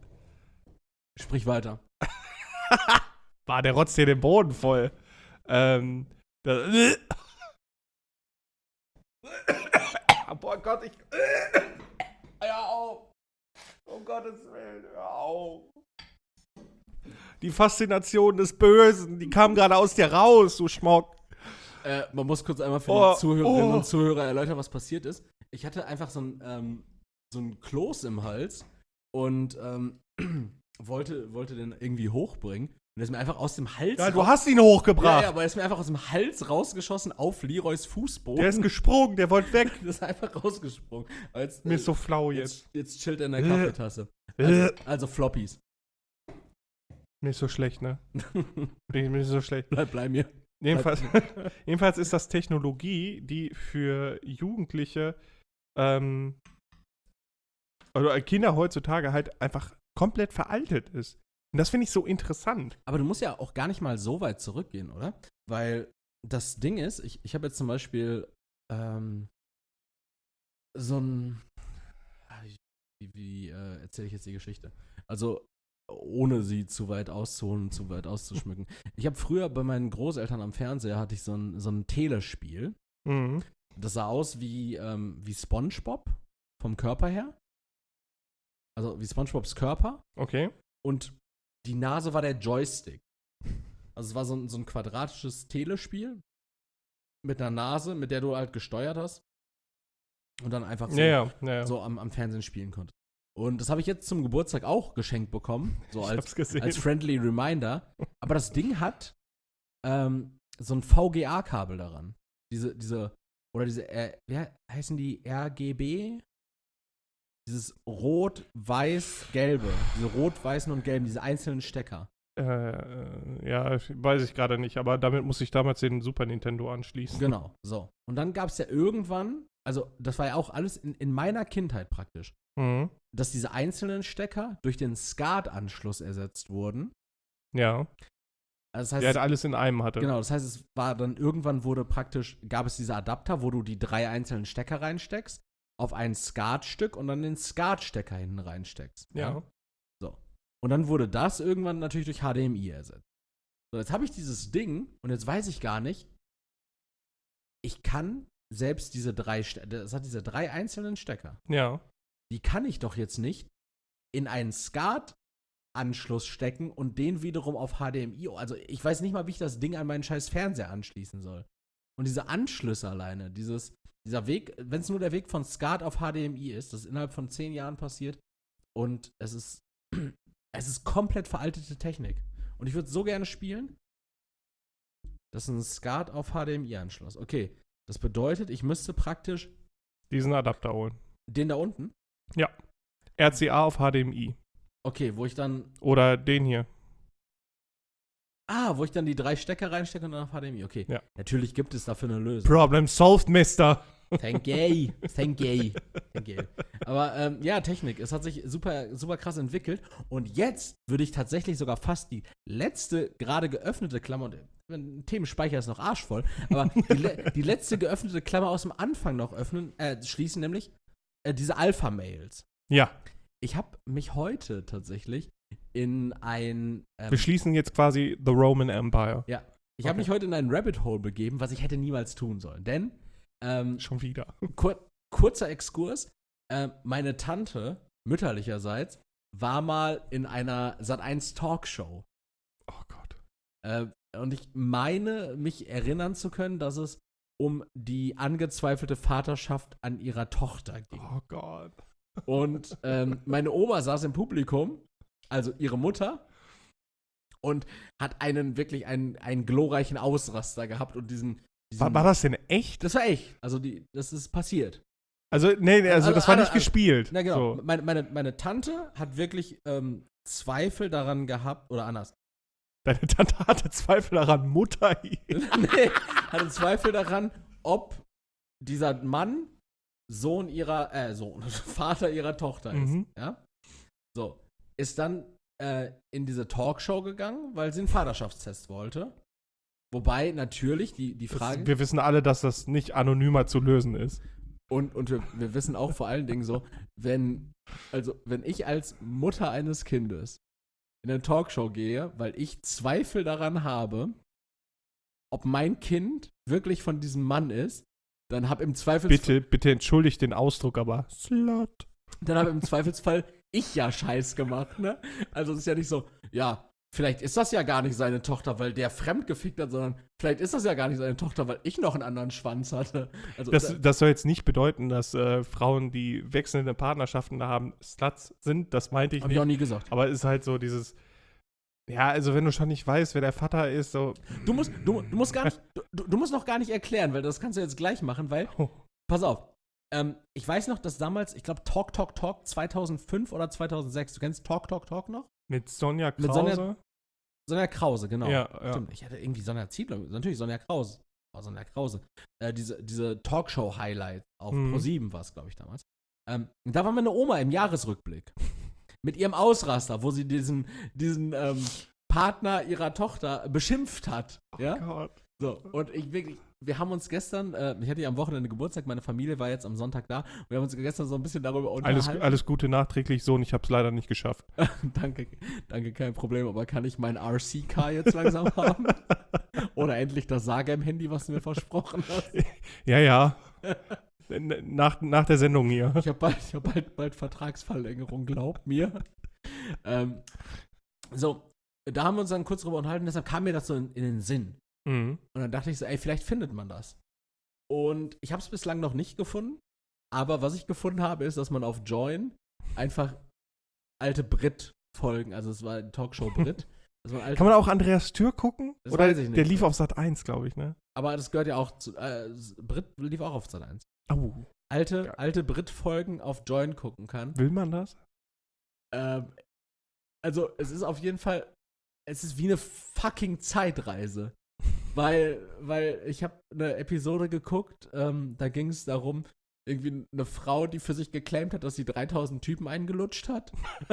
Sprich weiter. War der rotzt hier den Boden voll. Ähm. Das, boah Gott, ich. Hör auf. Um Gottes Willen, hör auf. Die Faszination des Bösen, die kam gerade aus dir raus, du Schmock. Äh, man muss kurz einmal für Oh, die Zuhörerinnen oh. und Zuhörer erläutern, was passiert ist. Ich hatte einfach so ein, ähm, so ein Kloß im Hals und ähm, wollte, wollte den irgendwie hochbringen. Und der ist mir einfach aus dem Hals Ja, du raus- hast ihn ja, hochgebracht. ja, aber er ist mir einfach aus dem Hals rausgeschossen auf Leroys Fußboden. Der ist gesprungen, der wollte weg. Der ist einfach rausgesprungen. Jetzt, Mir ist so flau jetzt. jetzt, jetzt chillt er in der Äh. Kaffeetasse. Also, also Floppies. Mir ist so schlecht, ne? Mir mir ist so schlecht. Bleib bei mir. Jedenfalls, jedenfalls ist das Technologie, die für Jugendliche ähm, oder Kinder heutzutage halt einfach komplett veraltet ist. Und das finde ich so interessant. Aber du musst ja auch gar nicht mal so weit zurückgehen, oder? Weil das Ding ist, ich, ich habe jetzt zum Beispiel ähm, so ein. Wie, wie äh, erzähle ich jetzt die Geschichte? Also, ohne sie zu weit auszuholen, zu weit auszuschmücken. Ich habe früher bei meinen Großeltern am Fernseher hatte ich so ein, so ein Telespiel. Mhm. Das sah aus wie, ähm, wie SpongeBob vom Körper her. Also wie SpongeBobs Körper. Okay. Und die Nase war der Joystick. Also es war so ein, so ein quadratisches Telespiel mit einer Nase, mit der du halt gesteuert hast. Und dann einfach so, Ja, ja, ja, ja. so am, am Fernsehen spielen konntest. Und das habe ich jetzt zum Geburtstag auch geschenkt bekommen. So Ich als, hab's gesehen. als friendly Reminder. Aber das Ding hat ähm, so ein V G A-Kabel daran. Diese, diese, oder diese, äh, wie heißen die R G B? Dieses Rot-Weiß-Gelbe. Diese Rot-Weißen und Gelben, diese einzelnen Stecker. Äh, äh, ja, weiß ich gerade nicht, aber damit musste ich damals den Super Nintendo anschließen. Genau, so. Und dann gab es ja irgendwann, also das war ja auch alles in, in meiner Kindheit praktisch, Mhm. dass diese einzelnen Stecker durch den SCART-Anschluss ersetzt wurden. Ja, Also das heißt, der halt alles in einem hatte. genau, das heißt, es war dann irgendwann wurde praktisch, gab es diese Adapter, wo du die drei einzelnen Stecker reinsteckst, auf ein SCART-Stück und dann den SCART-Stecker hinten reinsteckst. Ja. So. Und dann wurde das irgendwann natürlich durch H D M I ersetzt. So, jetzt habe ich dieses Ding und jetzt weiß ich gar nicht, ich kann selbst diese drei, Ste- das hat diese drei einzelnen Stecker, Ja. die kann ich doch jetzt nicht in einen SCART-Anschluss stecken und den wiederum auf H D M I. Also ich weiß nicht mal, wie ich das Ding an meinen scheiß Fernseher anschließen soll. Und diese Anschlüsse alleine, dieses, dieser Weg, wenn es nur der Weg von SCART auf H D M I ist, das ist innerhalb von zehn Jahren passiert und es ist, es ist komplett veraltete Technik. Und ich würde so gerne spielen. Das ist ein SCART auf H D M I-Anschluss. Okay, das bedeutet, ich müsste praktisch Diesen Adapter holen. den da unten, R C A auf H D M I. okay, wo ich dann Oder den hier. Ah, wo ich dann die drei Stecker reinstecke und dann auf H D M I. Okay. Ja. Natürlich gibt es dafür eine Lösung. Problem solved, Mister. Thank you. Thank you. Thank you. Aber ähm, ja, Technik. Es hat sich super, super krass entwickelt. Und jetzt würde ich tatsächlich sogar fast die letzte gerade geöffnete Klammer, und ein Themenspeicher ist noch arschvoll, aber die, le die letzte geöffnete Klammer aus dem Anfang noch öffnen, äh, schließen, nämlich äh, diese Alpha-Mails. Ja, Ich habe mich heute tatsächlich in ein ähm, wir schließen jetzt quasi The Roman Empire. Ja. Ich habe Okay. mich heute in ein Rabbit Hole begeben, was ich hätte niemals tun sollen. Denn, ähm, Schon wieder. kur kurzer Exkurs, äh, meine Tante, mütterlicherseits, war mal in einer Sat eins Talkshow. Oh Gott. Äh, und ich meine, mich erinnern zu können, dass es um die angezweifelte Vaterschaft an ihrer Tochter ging. Oh Gott. Und ähm, meine Oma saß im Publikum, also ihre Mutter, und hat einen wirklich einen, einen glorreichen Ausraster gehabt und diesen. diesen War, war das denn echt? das war echt. Also die, das ist passiert. Also, nee, nee, also Also, das war also, nicht also, gespielt. Na genau. So. Meine, meine, meine Tante hat wirklich ähm, Zweifel daran gehabt, oder anders. Deine Tante hatte Zweifel daran, Mutter hier. Nee, hatte Zweifel daran, ob dieser Mann Sohn ihrer, äh, Sohn, Vater ihrer Tochter ist. Mhm. Ja? So. Ist dann äh, in diese Talkshow gegangen, weil sie einen Vaterschaftstest wollte. Wobei natürlich die, die Frage. Das, wir wissen alle, dass das nicht anonymer zu lösen ist. Und, und wir, wir wissen auch vor allen Dingen so, wenn, also wenn ich als Mutter eines Kindes in eine Talkshow gehe, weil ich Zweifel daran habe, ob mein Kind wirklich von diesem Mann ist, dann hab im Zweifelsfall... Bitte, bitte entschuldigt den Ausdruck, aber Slut. Dann habe im Zweifelsfall ich ja Scheiß gemacht, ne? Also es ist ja nicht so, ja, vielleicht ist das ja gar nicht seine Tochter, weil der fremd gefickt hat, sondern vielleicht ist das ja gar nicht seine Tochter, weil ich noch einen anderen Schwanz hatte. Also, Das, da, das soll jetzt nicht bedeuten, dass äh, Frauen, die wechselnde Partnerschaften da haben, Sluts sind. Das meinte ich hab ich auch nicht. nie gesagt. Aber es ist halt so dieses, ja, also wenn du schon nicht weißt, wer der Vater ist, so. Du musst, du, du musst gar nicht, du, du musst noch gar nicht erklären, weil das kannst du jetzt gleich machen, weil, Oh. pass auf, ähm, ich weiß noch, dass damals, ich glaube Talk, Talk, Talk zweitausendfünf oder zweitausendsechs, du kennst Talk, Talk, Talk noch? Mit Sonja Krause. Mit Sonja- Sonja Krause, genau. Ja, ja. Stimmt, ich hatte irgendwie Sonja Ziedler, natürlich Sonja Krause. War Sonja Krause. Äh, diese diese Talkshow-Highlight auf Mhm. ProSieben war es, glaube ich, damals. Ähm, da war meine Oma im Jahresrückblick. Mit ihrem Ausraster, wo sie diesen, diesen ähm, Partner ihrer Tochter beschimpft hat. Oh ja? Gott. So, und ich wirklich, wir haben uns gestern, äh, ich hatte ja am Wochenende Geburtstag, meine Familie war jetzt am Sonntag da, und wir haben uns gestern so ein bisschen darüber Alles, unterhalten. alles Gute nachträglich, Sohn, ich hab's leider nicht geschafft. danke, danke, kein Problem, aber kann ich mein R C-Car jetzt langsam haben? Oder endlich das Sagem-Handy, was du mir versprochen hast? Ja, ja. N- nach, nach der Sendung hier. Ich habe bald, ich hab bald, bald Vertragsverlängerung, glaubt mir. ähm, so, da haben wir uns dann kurz drüber unterhalten, deshalb kam mir das so in, in den Sinn. Mhm. Und dann dachte ich so, ey, vielleicht findet man das. Und ich habe es bislang noch nicht gefunden, aber was ich gefunden habe, ist, dass man auf Join einfach alte Brit-Folgen, also es war eine Talkshow Brit. dass man alte, Kann man auch Andreas Tür gucken? Das Oder weiß ich nicht. der lief auf Sat eins, glaube ich, ne? aber das gehört ja auch zu, äh, Brit lief auch auf Sat eins. Oh. Alte, Ja. alte Brit-Folgen auf Join gucken kann. Will man das? Ähm, also es ist auf jeden Fall, es ist wie eine fucking Zeitreise. Weil, weil ich habe eine Episode geguckt, ähm, da ging es darum, irgendwie eine Frau, die für sich geclaimt hat, dass sie dreitausend Typen eingelutscht hat.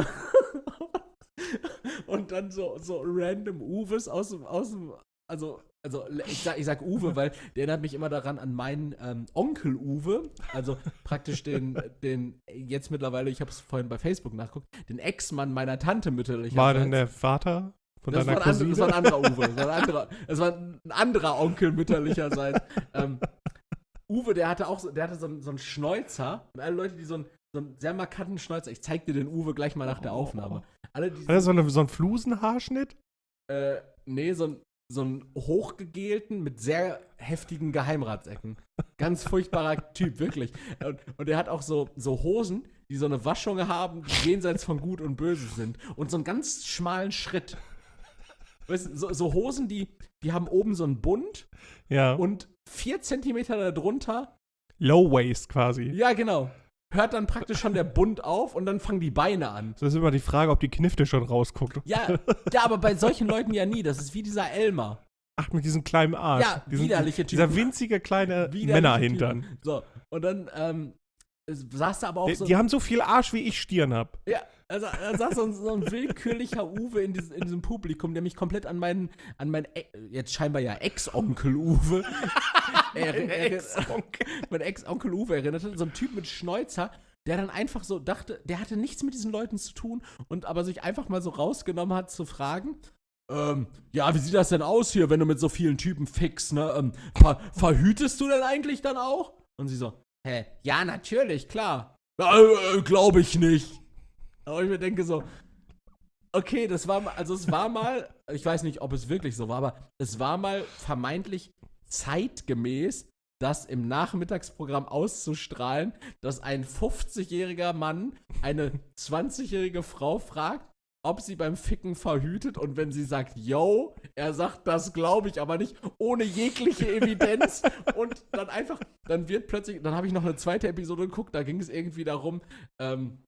Und dann so, so random Uwes aus dem, aus dem, also, also ich sag, ich sag Uwe, weil der erinnert mich immer daran an meinen ähm, Onkel Uwe, also praktisch den, den jetzt mittlerweile, ich habe es vorhin bei Facebook nachgeguckt, den Ex-Mann meiner Tante mütterlicherseits. War denn der Vater von Das war, deiner ein andere, Cousine? das war ein anderer Uwe. Das war ein anderer, das war ein anderer Onkel mütterlicherseits. ähm, Uwe, der hatte auch so, der hatte so, einen- so einen Schnäuzer. Und alle Leute, die so einen, so einen sehr markanten Schnäuzer, ich zeig dir den Uwe gleich mal nach der Aufnahme. Alle, die Hat er so, eine, so einen Flusenhaarschnitt? äh, nee, so, ein, so einen hochgegelten mit sehr heftigen Geheimratsecken. Ganz furchtbarer Typ, wirklich. Und, und der hat auch so, so Hosen, die so eine Waschung haben, die jenseits von Gut und Böse sind. Und so einen ganz schmalen Schritt. Weißt du, so, so Hosen, die, die haben oben so einen Bund Ja. und vier Zentimeter darunter, Low Waist quasi. ja genau, hört dann praktisch schon der Bund auf und dann fangen die Beine an. Das ist immer die Frage, ob die Knifte schon rausguckt. Ja, ja, aber bei solchen Leuten ja nie. Das ist wie dieser Elmar. Ach, mit diesem kleinen Arsch. Ja, Diesen, widerliche Dieser Typen. winzige kleine Widerliche Männerhintern. Typen. So, und dann ähm, saß da aber auch Die, so. die haben so viel Arsch, wie ich Stirn hab. Ja, also da saß so ein, so ein willkürlicher Uwe in, diesem- in diesem Publikum, der mich komplett an meinen, an meinen, E- jetzt scheinbar ja Ex-Onkel Uwe, er, er, Ex-Onkel. mein Ex-Onkel Uwe erinnerte, so ein Typ mit Schnäuzer, der dann einfach so dachte, der hatte nichts mit diesen Leuten zu tun und aber sich einfach mal so rausgenommen hat zu fragen, ähm, ja, wie sieht das denn aus hier, wenn du mit so vielen Typen fickst, ne? Ähm, ver verhütest du denn eigentlich dann auch? Und sie so, hä, ja, natürlich, klar. Äh, äh, glaube ich nicht. Aber ich mir denke so, okay, das war mal, also es war mal, ich weiß nicht, ob es wirklich so war, aber es war mal vermeintlich zeitgemäß, das im Nachmittagsprogramm auszustrahlen, dass ein fünfzigjähriger Mann eine zwanzigjährige Frau fragt, ob sie beim Ficken verhütet und wenn sie sagt, yo, er sagt, das glaube ich aber nicht, ohne jegliche Evidenz und dann einfach, dann wird plötzlich, dann habe ich noch eine zweite Episode geguckt, da ging es irgendwie darum, ähm,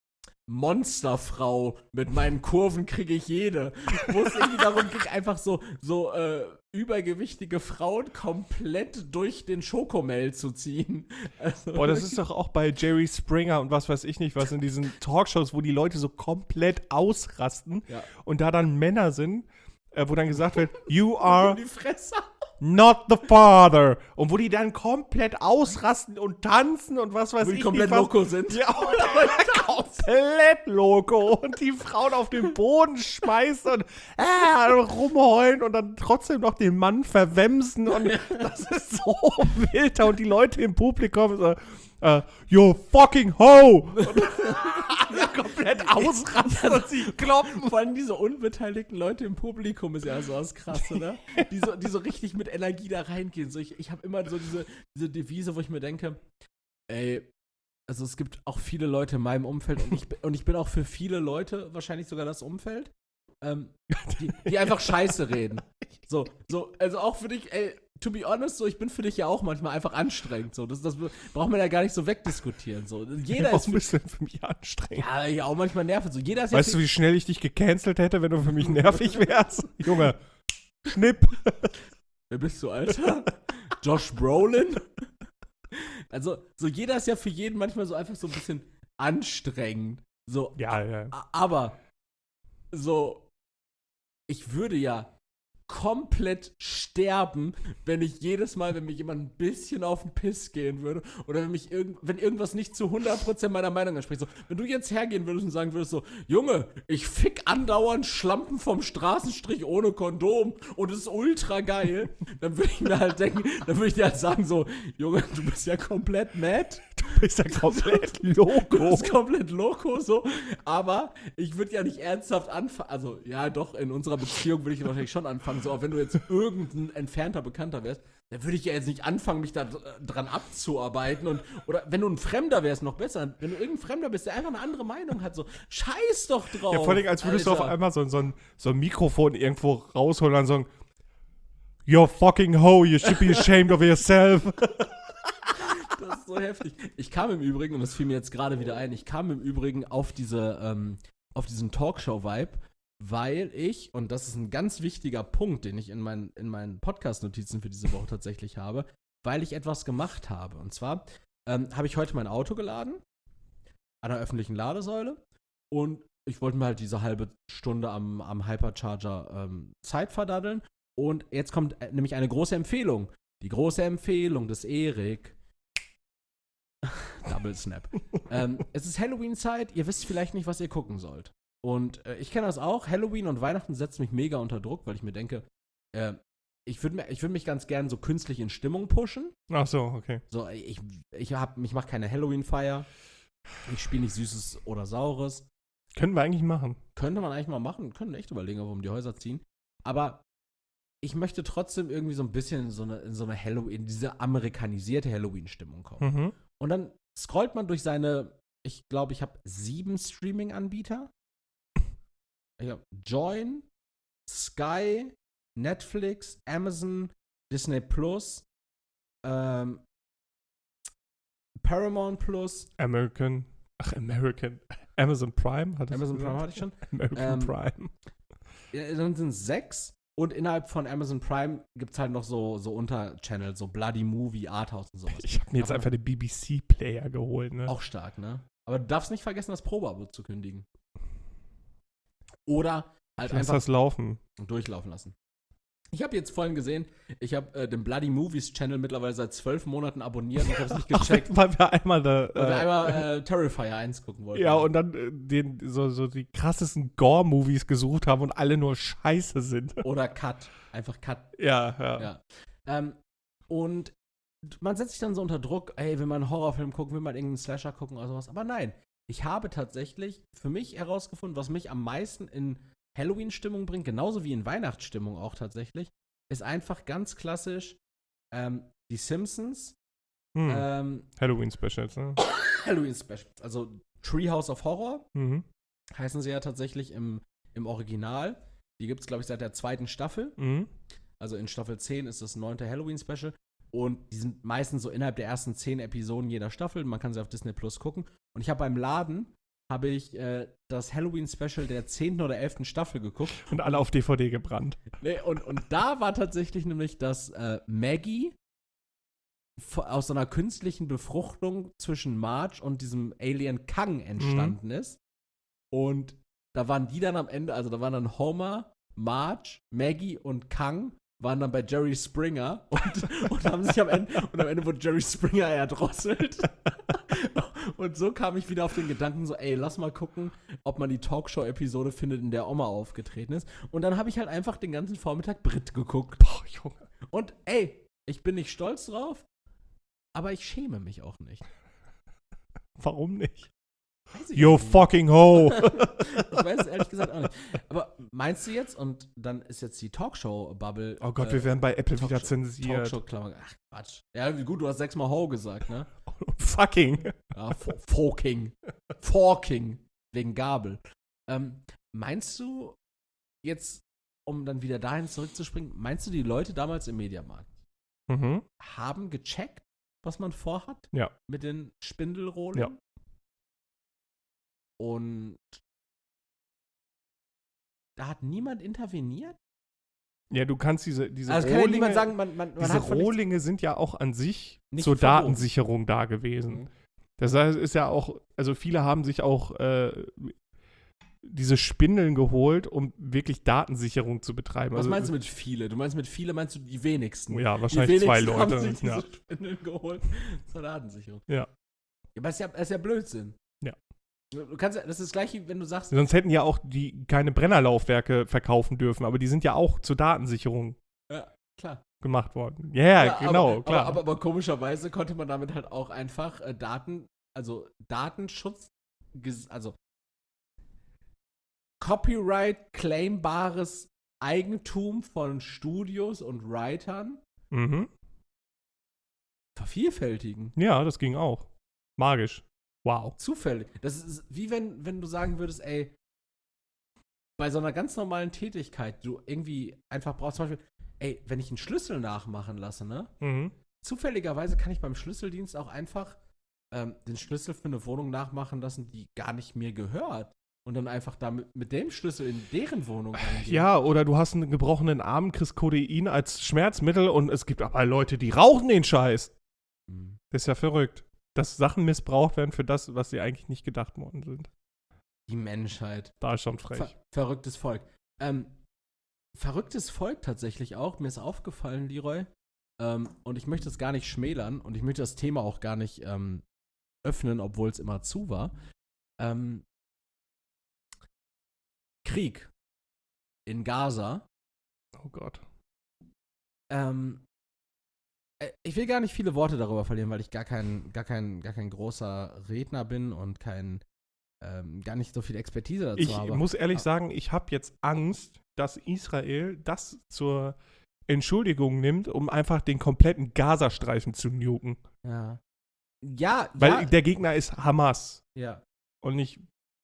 Monsterfrau, mit meinen Kurven kriege ich jede. Wo es irgendwie darum ging, einfach so, so äh, übergewichtige Frauen komplett durch den Schokomel zu ziehen. Also Boah, das ist doch auch bei Jerry Springer und was weiß ich nicht, was in diesen Talkshows, wo die Leute so komplett ausrasten Ja. und da dann Männer sind, äh, wo dann gesagt wird, you are, die Fresse. not the father. Und wo die dann komplett ausrasten und tanzen und was weiß Wo die ich. komplett was, loco sind. Ja, komplett loco. Und die Frauen auf den Boden schmeißen und äh, rumheulen und dann trotzdem noch den Mann verwemsen. Und das ist so wild. Und die Leute im Publikum so, Uh, you fucking hoe! Und alle komplett ausrasten und sie kloppen. Vor allem diese unbeteiligten Leute im Publikum ist ja so was krass, oder? Die so, die so richtig mit Energie da reingehen. So, ich ich habe immer so diese, diese Devise, wo ich mir denke, ey, also es gibt auch viele Leute in meinem Umfeld und ich, und ich bin auch für viele Leute wahrscheinlich sogar das Umfeld, ähm, die, die einfach Scheiße reden. So, so, also auch für dich, ey, to be honest, so, ich bin für dich ja auch manchmal einfach anstrengend. So, das, das braucht man ja gar nicht so wegdiskutieren. So. Jeder Warum ist. bist du denn für mich anstrengend? Ja, ja, auch manchmal nervend. So, jeder ist Weißt ja du, wie schnell ich dich gecancelt hätte, wenn du für mich nervig wärst? Junge, Schnipp. Wer bist du, Alter? Josh Brolin? Also, so jeder ist ja für jeden manchmal so einfach so ein bisschen anstrengend. So, Ja, ja. a- aber so, ich würde ja komplett sterben, wenn ich jedes Mal, wenn mir jemand ein bisschen auf den Piss gehen würde oder wenn mich irgend, wenn irgendwas nicht zu hundert Prozent meiner Meinung entspricht. So, wenn du jetzt hergehen würdest und sagen würdest so, Junge, ich fick andauernd Schlampen vom Straßenstrich ohne Kondom und es ist ultra geil, dann würde ich mir halt denken, dann würde ich dir halt sagen so, Junge, du bist ja komplett mad. Du bist ja komplett loco. Du bist komplett loco, so. Aber ich würde ja nicht ernsthaft anfangen. Also, ja, doch, in unserer Beziehung würde ich wahrscheinlich schon anfangen. So, auch wenn du jetzt irgendein entfernter Bekannter wärst, dann würde ich ja jetzt nicht anfangen, mich da dran abzuarbeiten. Und, oder wenn du ein Fremder wärst, noch besser. Wenn du irgendein Fremder bist, der einfach eine andere Meinung hat, so, scheiß doch drauf. Ja, vor allem, als würdest Alter. du auf einmal so, so, ein, so ein Mikrofon irgendwo rausholen und dann sagen, you're fucking hoe, you should be ashamed of yourself. Das ist so heftig. Ich kam im Übrigen, und das fiel mir jetzt gerade wieder ein, ich kam im Übrigen auf diese, ähm, auf diesen Talkshow-Vibe, weil ich, und das ist ein ganz wichtiger Punkt, den ich in, mein, in meinen Podcast-Notizen für diese Woche tatsächlich habe, weil ich etwas gemacht habe. Und zwar ähm, habe ich heute mein Auto geladen, an einer öffentlichen Ladesäule, und ich wollte mir halt diese halbe Stunde am, am Hypercharger ähm, Zeit verdaddeln. Und jetzt kommt äh, nämlich eine große Empfehlung. Die große Empfehlung des Erik. Double Snap. ähm, es ist Halloween-Zeit, ihr wisst vielleicht nicht, was ihr gucken sollt. Und äh, ich kenne das auch. Halloween und Weihnachten setzt mich mega unter Druck, weil ich mir denke, äh, ich würde ich würd mich ganz gern so künstlich in Stimmung pushen. Ach so, okay. So, ich, ich, hab, ich mache keine Halloween-Feier. Ich spiele nicht Süßes oder Saures. Können wir eigentlich machen. Könnte man eigentlich mal machen. Können echt überlegen, ob wir um die Häuser ziehen. Aber ich möchte trotzdem irgendwie so ein bisschen in so eine, in so eine Halloween, in diese amerikanisierte Halloween-Stimmung kommen. Mhm. Und dann scrollt man durch seine, ich glaube, ich habe sieben Streaming-Anbieter. Ich habe Join, Sky, Netflix, Amazon, Disney Plus, ähm, Paramount Plus. American, ach, American, Amazon Prime? Hat Amazon Prime hatte ich schon. American Ähm, Prime. Ja, dann sind es sechs. Und innerhalb von Amazon Prime gibt es halt noch so, so Unterchannels, so Bloody Movie, Arthouse und sowas. Ich habe mir jetzt Aber einfach den B B C-Player geholt, ne? auch stark, ne? Aber du darfst nicht vergessen, das Probeabo zu kündigen. Oder halt Lass einfach das laufen. durchlaufen lassen. Ich habe jetzt vorhin gesehen, ich habe äh, den Bloody Movies Channel mittlerweile seit zwölf Monaten abonniert und ich habe es nicht gecheckt, Ach, weil wir einmal da. weil wir äh, einmal äh, Terrifier eins gucken wollten. Ja, und dann äh, den, so, so die krassesten Gore-Movies gesucht haben und alle nur scheiße sind. Oder Cut. Einfach Cut. Ja, ja. Ja. Ähm, und man setzt sich dann so unter Druck, ey, will man einen Horrorfilm gucken, will man irgendeinen Slasher gucken oder sowas. Aber nein, ich habe tatsächlich für mich herausgefunden, was mich am meisten in Halloween-Stimmung bringt, genauso wie in Weihnachtsstimmung auch tatsächlich, ist einfach ganz klassisch ähm, die Simpsons, Hm. ähm, Halloween-Specials, ne? Halloween-Specials. Also Treehouse of Horror Mhm. heißen sie ja tatsächlich im, im Original. Die gibt es, glaube ich, seit der zweiten Staffel. Mhm. Also in Staffel zehn ist das neunte Halloween-Special. Und die sind meistens so innerhalb der ersten zehn Episoden jeder Staffel. Man kann sie auf Disney Plus gucken. Und ich habe beim Laden habe ich äh, das Halloween-Special der zehnten oder elften Staffel geguckt. Und alle auf D V D gebrannt. Nee, und, und da war tatsächlich nämlich, dass äh, Maggie v- aus so einer künstlichen Befruchtung zwischen Marge und diesem Alien Kang entstanden ist. Und da waren die dann am Ende, also da waren dann Homer, Marge, Maggie und Kang waren dann bei Jerry Springer und, und haben sich am Ende, und am Ende wurde Jerry Springer erdrosselt. Und so kam ich wieder auf den Gedanken so, ey, lass mal gucken, ob man die Talkshow-Episode findet, in der Oma aufgetreten ist. Und dann habe ich halt einfach den ganzen Vormittag Brit geguckt. Boah, Junge. Und ey, ich bin nicht stolz drauf, aber ich schäme mich auch nicht. Warum nicht? Weiß ich You nicht. fucking hoe! Ich weiß es ehrlich gesagt auch nicht. Aber meinst du jetzt, und dann ist jetzt die Talkshow-Bubble. Oh Gott, äh, wir werden bei Apple Talkshow- wieder zensiert. Talkshow-Klammer. Ach, Quatsch. Ja, gut, du hast sechsmal Ho gesagt, ne? Fucking. Ja, Fo- Forking. Forking. Wegen Gabel. Ähm, meinst du jetzt, um dann wieder dahin zurückzuspringen, meinst du, die Leute damals im Mediamarkt Mhm. haben gecheckt, was man vorhat? Ja. Mit den Spindelrohlen? Ja. Und da hat niemand interveniert? Ja, du kannst diese, diese Also kann ja Rohlinge, niemand sagen, man, man, man diese hat von nichts- Rohlinge sind ja auch an sich Nicht zur verboten. Datensicherung da gewesen. Mhm. Das heißt, ist ja auch, also viele haben sich auch äh, diese Spindeln geholt, um wirklich Datensicherung zu betreiben. Was also, meinst du mit viele? Du meinst mit viele, meinst du die wenigsten? Ja, Die wahrscheinlich zwei wenigsten haben Leute. sich diese Ja. Spindeln geholt zur Datensicherung. Ja. Ja, aber das ist ja, das ist ja Blödsinn. Ja. Du kannst ja, das ist das Gleiche, wenn du sagst, Sonst hätten ja auch die keine Brennerlaufwerke verkaufen dürfen, aber die sind ja auch zur Datensicherung ja, klar. gemacht worden. Ja, Ja, genau, aber, klar. Aber, aber, aber komischerweise konnte man damit halt auch einfach äh, Daten, also Datenschutz, ges- also Copyright claimbares Eigentum von Studios und Writern mhm. vervielfältigen. Ja, das ging auch. Magisch. Wow. Zufällig. Das ist wie wenn, wenn du sagen würdest, ey, bei so einer ganz normalen Tätigkeit, du irgendwie einfach brauchst, zum Beispiel, ey, wenn ich einen Schlüssel nachmachen lasse, ne? Mhm. Zufälligerweise kann ich beim Schlüsseldienst auch einfach ähm, den Schlüssel für eine Wohnung nachmachen lassen, die gar nicht mir gehört. Und dann einfach damit mit dem Schlüssel in deren Wohnung reingehen. Ja, oder du hast einen gebrochenen Arm, kriegst Codein als Schmerzmittel und es gibt aber Leute, die rauchen den Scheiß. Mhm. Das ist ja verrückt. Dass Sachen missbraucht werden für das, was sie eigentlich nicht gedacht worden sind. Die Menschheit. Da ist schon frech. Ver verrücktes Volk. Ähm, verrücktes Volk tatsächlich auch. Mir ist aufgefallen, Leroy. Ähm, und ich möchte es gar nicht schmälern und ich möchte das Thema auch gar nicht ähm, öffnen, obwohl es immer zu war. Ähm, Krieg in Gaza. Oh Gott. Ähm, äh, ich will gar nicht viele Worte darüber verlieren, weil ich gar kein, gar kein, gar kein großer Redner bin und kein, ähm, gar nicht so viel Expertise dazu Ich habe. muss ehrlich Ah. sagen, ich habe jetzt Angst, dass Israel das zur Entschuldigung nimmt, um einfach den kompletten Gazastreifen zu nuken. Ja. Ja, Weil ja. der Gegner ist Hamas ja. und nicht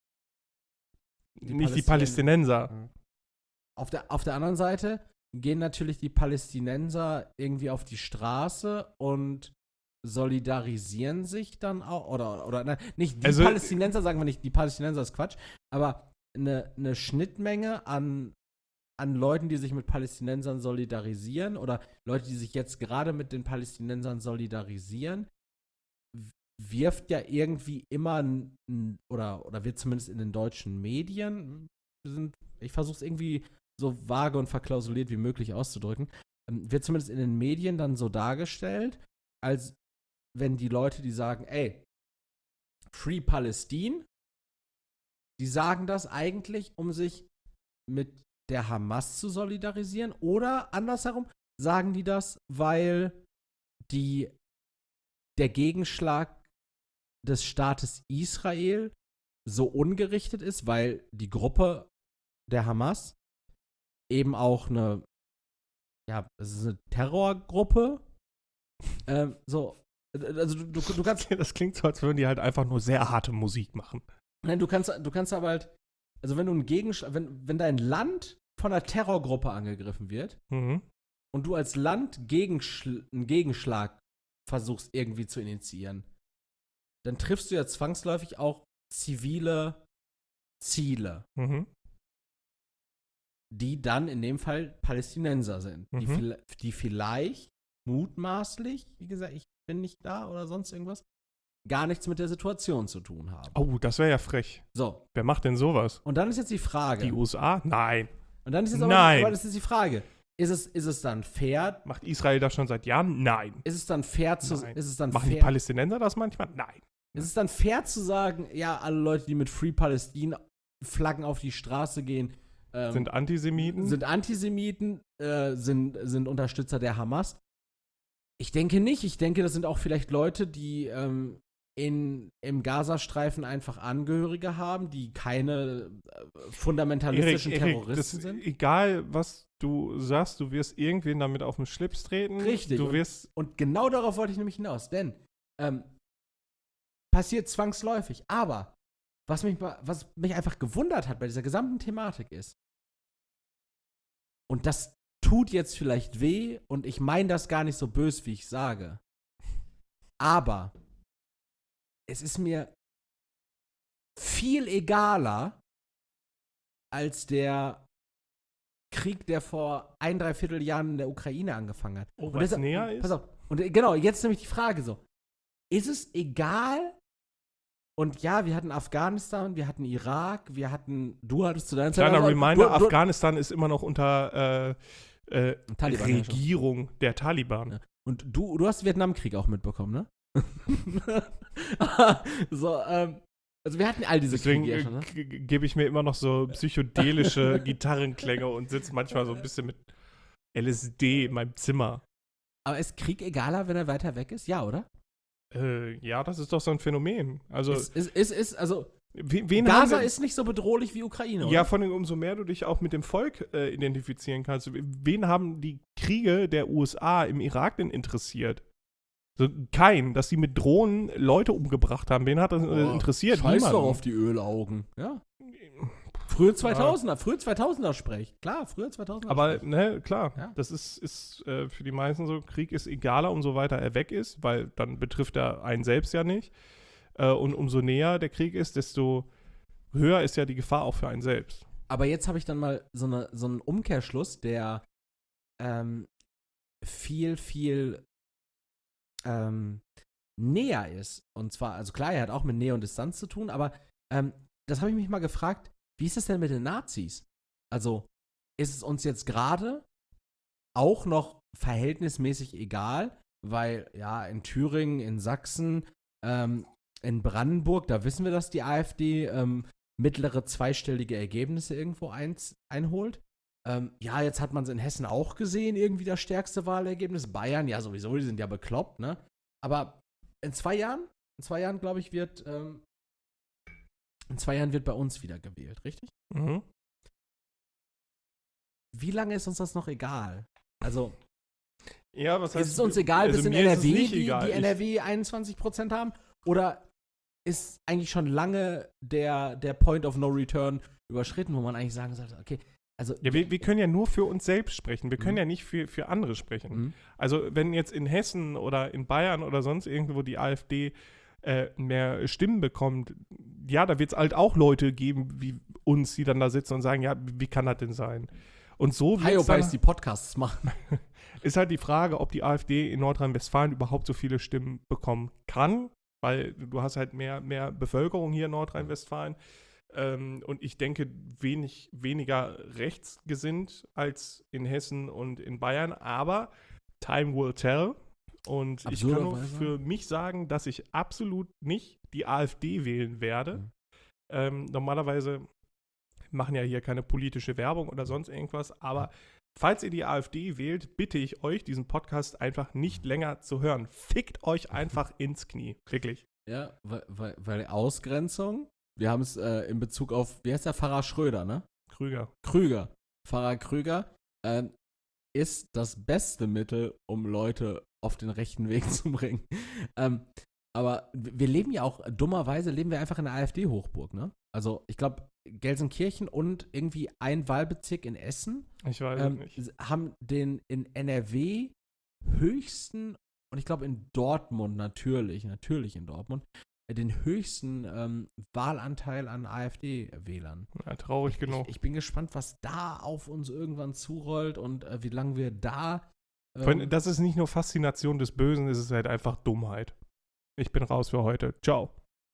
Die nicht die Palästinenser. Palästinenser. Auf der, auf der anderen Seite gehen natürlich die Palästinenser irgendwie auf die Straße und solidarisieren sich dann auch, oder, oder nein, nicht die Also- Palästinenser, sagen wir nicht, die Palästinenser ist Quatsch, aber eine, eine Schnittmenge an, an Leuten, die sich mit Palästinensern solidarisieren oder Leute, die sich jetzt gerade mit den Palästinensern solidarisieren, w- wirft ja irgendwie immer n, n, oder, oder wird zumindest in den deutschen Medien, sind, ich versuche es irgendwie so vage und verklausuliert wie möglich auszudrücken, ähm, wird zumindest in den Medien dann so dargestellt, als wenn die Leute, die sagen, ey, Free Palestine, die sagen das eigentlich, um sich mit der Hamas zu solidarisieren, oder andersherum sagen die das, weil die, der Gegenschlag des Staates Israel so ungerichtet ist, weil die Gruppe der Hamas eben auch eine, ja, es ist eine Terrorgruppe. ähm, so, also du, du, du kannst, Das klingt so, als würden die halt einfach nur sehr harte Musik machen. nein, du kannst, du kannst aber halt, also wenn du einen Gegenschlag, wenn, wenn dein Land von einer Terrorgruppe angegriffen wird Mhm. und du als Land Gegenschl einen Gegenschlag versuchst irgendwie zu initiieren, dann triffst du ja zwangsläufig auch zivile Ziele, Mhm. die dann in dem Fall Palästinenser sind, die, Mhm. viel, die vielleicht mutmaßlich, wie gesagt, ich bin nicht da oder sonst irgendwas, gar nichts mit der Situation zu tun haben. Oh, das wäre ja frech. So, Wer macht denn sowas? und dann ist jetzt die Frage. Die U S A? Nein. Und dann ist jetzt aber, Nein. aber das ist die Frage. ist es, ist es dann fair? Macht Israel das schon seit Jahren? Nein. Ist es dann fair zu Nein. ist es dann Machen fair, die Palästinenser das manchmal? Nein. Ist es dann fair zu sagen, ja, alle Leute, die mit Free Palestine Flaggen auf die Straße gehen, ähm, Sind Antisemiten? sind Antisemiten, äh, sind, sind Unterstützer der Hamas? Ich denke nicht. Ich denke, das sind auch vielleicht Leute, die ähm, in, im Gazastreifen einfach Angehörige haben, die keine äh, fundamentalistischen Erik, Erik, Terroristen das, sind. egal, was du sagst, du wirst irgendwen damit auf den Schlips treten. Richtig. Du wirst. Und, und genau darauf wollte ich nämlich hinaus. Denn ähm, passiert zwangsläufig. Aber was mich, was mich einfach gewundert hat bei dieser gesamten Thematik ist, und das tut jetzt vielleicht weh und ich meine das gar nicht so böse, wie ich sage, aber es ist mir viel egaler als der Krieg, der vor ein, dreiviertel Jahren in der Ukraine angefangen hat. Oh, Und was deshalb- näher ist? Pass auf. Und äh, genau, jetzt nämlich die Frage so. Ist es egal? Und ja, wir hatten Afghanistan, wir hatten Irak, wir hatten, du hattest zu deiner Zeit... Kleiner also, Reminder, du, du, Afghanistan ist immer noch unter äh, äh, Taliban, ja, schon. Regierung der Taliban. Ja. Und du, du hast den Vietnamkrieg auch mitbekommen, ne? so, ähm, also wir hatten all diese Deswegen Kriege ja schon, ne? äh, g- gebe ich mir immer noch so psychedelische Gitarrenklänge und sitze manchmal so ein bisschen mit L S D in meinem Zimmer. Aber ist Krieg egaler, wenn er weiter weg ist? Ja, oder? Äh, ja, das ist doch so ein Phänomen. Also, Ist, ist, ist, ist also, we- wen haben Gaza wir- ist nicht so bedrohlich wie Ukraine, Ja, oder? vor allem umso mehr du dich auch mit dem Volk äh, identifizieren kannst. Wen haben die Kriege der U S A im Irak denn interessiert? So, kein, dass sie mit Drohnen Leute umgebracht haben. Wen hat das äh, interessiert? Scheiß Niemanden. doch auf die Ölaugen. Ja. Frühe zweitausender, frühe zweitausender Sprech. Klar, frühe zweitausender Aber, Sprech. ne, klar, Ja. das ist, ist äh, für die meisten so, Krieg ist egaler, umso weiter er weg ist, weil dann betrifft er einen selbst ja nicht. Äh, und umso näher der Krieg ist, desto höher ist ja die Gefahr auch für einen selbst. Aber jetzt habe ich dann mal so, eine, so einen Umkehrschluss, der ähm, viel, viel ähm, näher ist. Und zwar, also klar, er hat auch mit Nähe und Distanz zu tun, aber ähm, das habe ich mich mal gefragt, wie ist es denn mit den Nazis? Also, ist es uns jetzt gerade auch noch verhältnismäßig egal, weil ja in Thüringen, in Sachsen, ähm, in Brandenburg, da wissen wir, dass die AfD ähm, mittlere zweistellige Ergebnisse irgendwo eins, einholt. Ähm, ja, jetzt hat man es in Hessen auch gesehen, irgendwie das stärkste Wahlergebnis. Bayern, ja sowieso, die sind ja bekloppt, ne? Aber in zwei Jahren, in zwei Jahren, glaube ich, wird, ähm, in zwei Jahren wird bei uns wieder gewählt, richtig? Mhm. Wie lange ist uns das noch egal? Also, Ja, was heißt ist es uns egal, also bis in mir ist es N R W, nicht die, egal. die Ich- N R W einundzwanzig Prozent haben? Oder ist eigentlich schon lange der, der Point of No Return überschritten, wo man eigentlich sagen sollte, okay, also. Ja, wir, wir können ja nur für uns selbst sprechen. Wir können Mhm. ja nicht für, für andere sprechen. Mhm. Also wenn jetzt in Hessen oder in Bayern oder sonst irgendwo die AfD äh, mehr Stimmen bekommt, ja, da wird es halt auch Leute geben wie uns, die dann da sitzen und sagen, ja, wie kann das denn sein? Und so wird's Hiopai dann, die Podcasts machen. ist halt die Frage, ob die AfD in Nordrhein-Westfalen überhaupt so viele Stimmen bekommen kann, weil du hast halt mehr, mehr Bevölkerung hier in Nordrhein-Westfalen. Ähm, und ich denke, wenig, weniger rechtsgesinnt als in Hessen und in Bayern, aber time will tell. Und ich kann nur Absurderweise. für mich sagen, dass ich absolut nicht die AfD wählen werde. Mhm. Ähm, normalerweise machen ja hier keine politische Werbung oder sonst irgendwas, aber falls ihr die AfD wählt, bitte ich euch, diesen Podcast einfach nicht länger zu hören. Fickt euch einfach ins Knie. Wirklich. Ja, weil, weil, weil Ausgrenzung, wir haben es äh, in Bezug auf, wie heißt der, Pfarrer Schröder, ne? Krüger. Krüger. Pfarrer Krüger ähm, ist das beste Mittel, um Leute auf den rechten Weg zu bringen. ähm, aber wir leben ja auch, dummerweise leben wir einfach in der AfD-Hochburg, ne? Also ich glaube, Gelsenkirchen und irgendwie ein Wahlbezirk in Essen Ich weiß ähm, es nicht. s- haben den in N R W höchsten, und ich glaube in Dortmund natürlich, natürlich in Dortmund, äh, den höchsten ähm, Wahlanteil an AfD-Wählern. Ja, traurig genug. Ich, ich bin gespannt, was da auf uns irgendwann zurollt und äh, wie lange wir da. Vor allem, Ähm, das ist nicht nur Faszination des Bösen, es ist halt einfach Dummheit. Ich bin raus für heute. Ciao.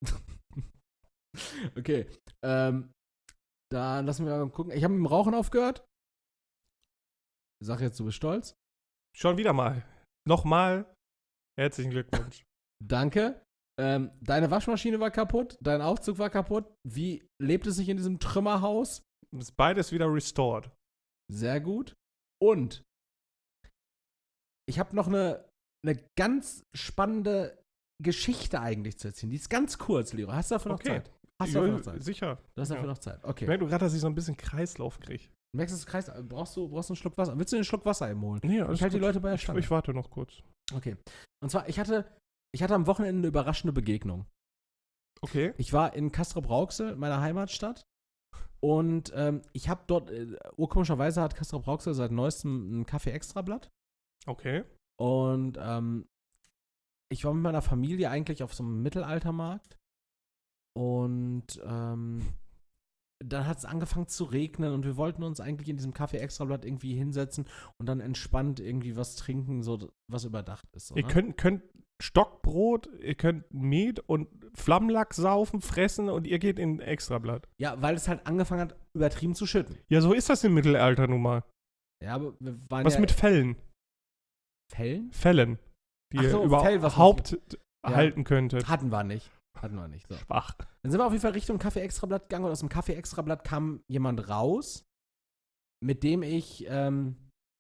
okay. Ähm, dann lassen wir mal gucken. Ich habe mit dem Rauchen aufgehört. sag jetzt, du bist stolz. Schon wieder mal. Nochmal. Herzlichen Glückwunsch. Danke. Ähm, deine Waschmaschine war kaputt, dein Aufzug war kaputt. Wie lebt es sich in diesem Trümmerhaus? Ist beides wieder restored. Sehr gut. Und ich habe noch eine, eine ganz spannende Geschichte eigentlich zu erzählen. Die ist ganz kurz, Leo. Hast du dafür noch Okay. Zeit? Hast du dafür noch Ja, Zeit? sicher. Du hast dafür Ja. noch Zeit. Okay. Ich merke gerade, dass ich so ein bisschen Kreislauf kriege. Merkst du, das Kreis, brauchst du, brauchst du einen Schluck Wasser? Willst du einen Schluck Wasser eben holen? Nee, alles Ich halte die gut. Leute bei der Ich, Stange. ich warte noch kurz. Okay. Und zwar, ich hatte, ich hatte am Wochenende eine überraschende Begegnung. Okay. Ich war in Castrop-Rauxel, meiner Heimatstadt. Und ähm, ich habe dort, äh, urkomischerweise hat Castrop-Rauxel seit neuestem ein Kaffee-Extrablatt. Okay. Und ähm, ich war mit meiner Familie eigentlich auf so einem Mittelaltermarkt. Und ähm, dann hat es angefangen zu regnen und wir wollten uns eigentlich in diesem Kaffee-Extrablatt irgendwie hinsetzen und dann entspannt irgendwie was trinken, so was überdacht ist. So, Ihr ne? könnt, könnt Stockbrot, ihr könnt Met und Flammlachs saufen, fressen und ihr geht in ein Extrablatt. Ja, weil es halt angefangen hat, übertrieben zu schütten. Ja, so ist das im Mittelalter nun mal. Ja, aber wir waren Was ja mit Fällen? Fällen? Fällen, die Ach ihr so, Fell, was überhaupt Ja. halten könntet. Hatten wir nicht. Hatten wir nicht. So. Schwach. Dann sind wir auf jeden Fall Richtung Kaffee-Extrablatt gegangen und aus dem Kaffee-Extrablatt kam jemand raus, mit dem ich ähm,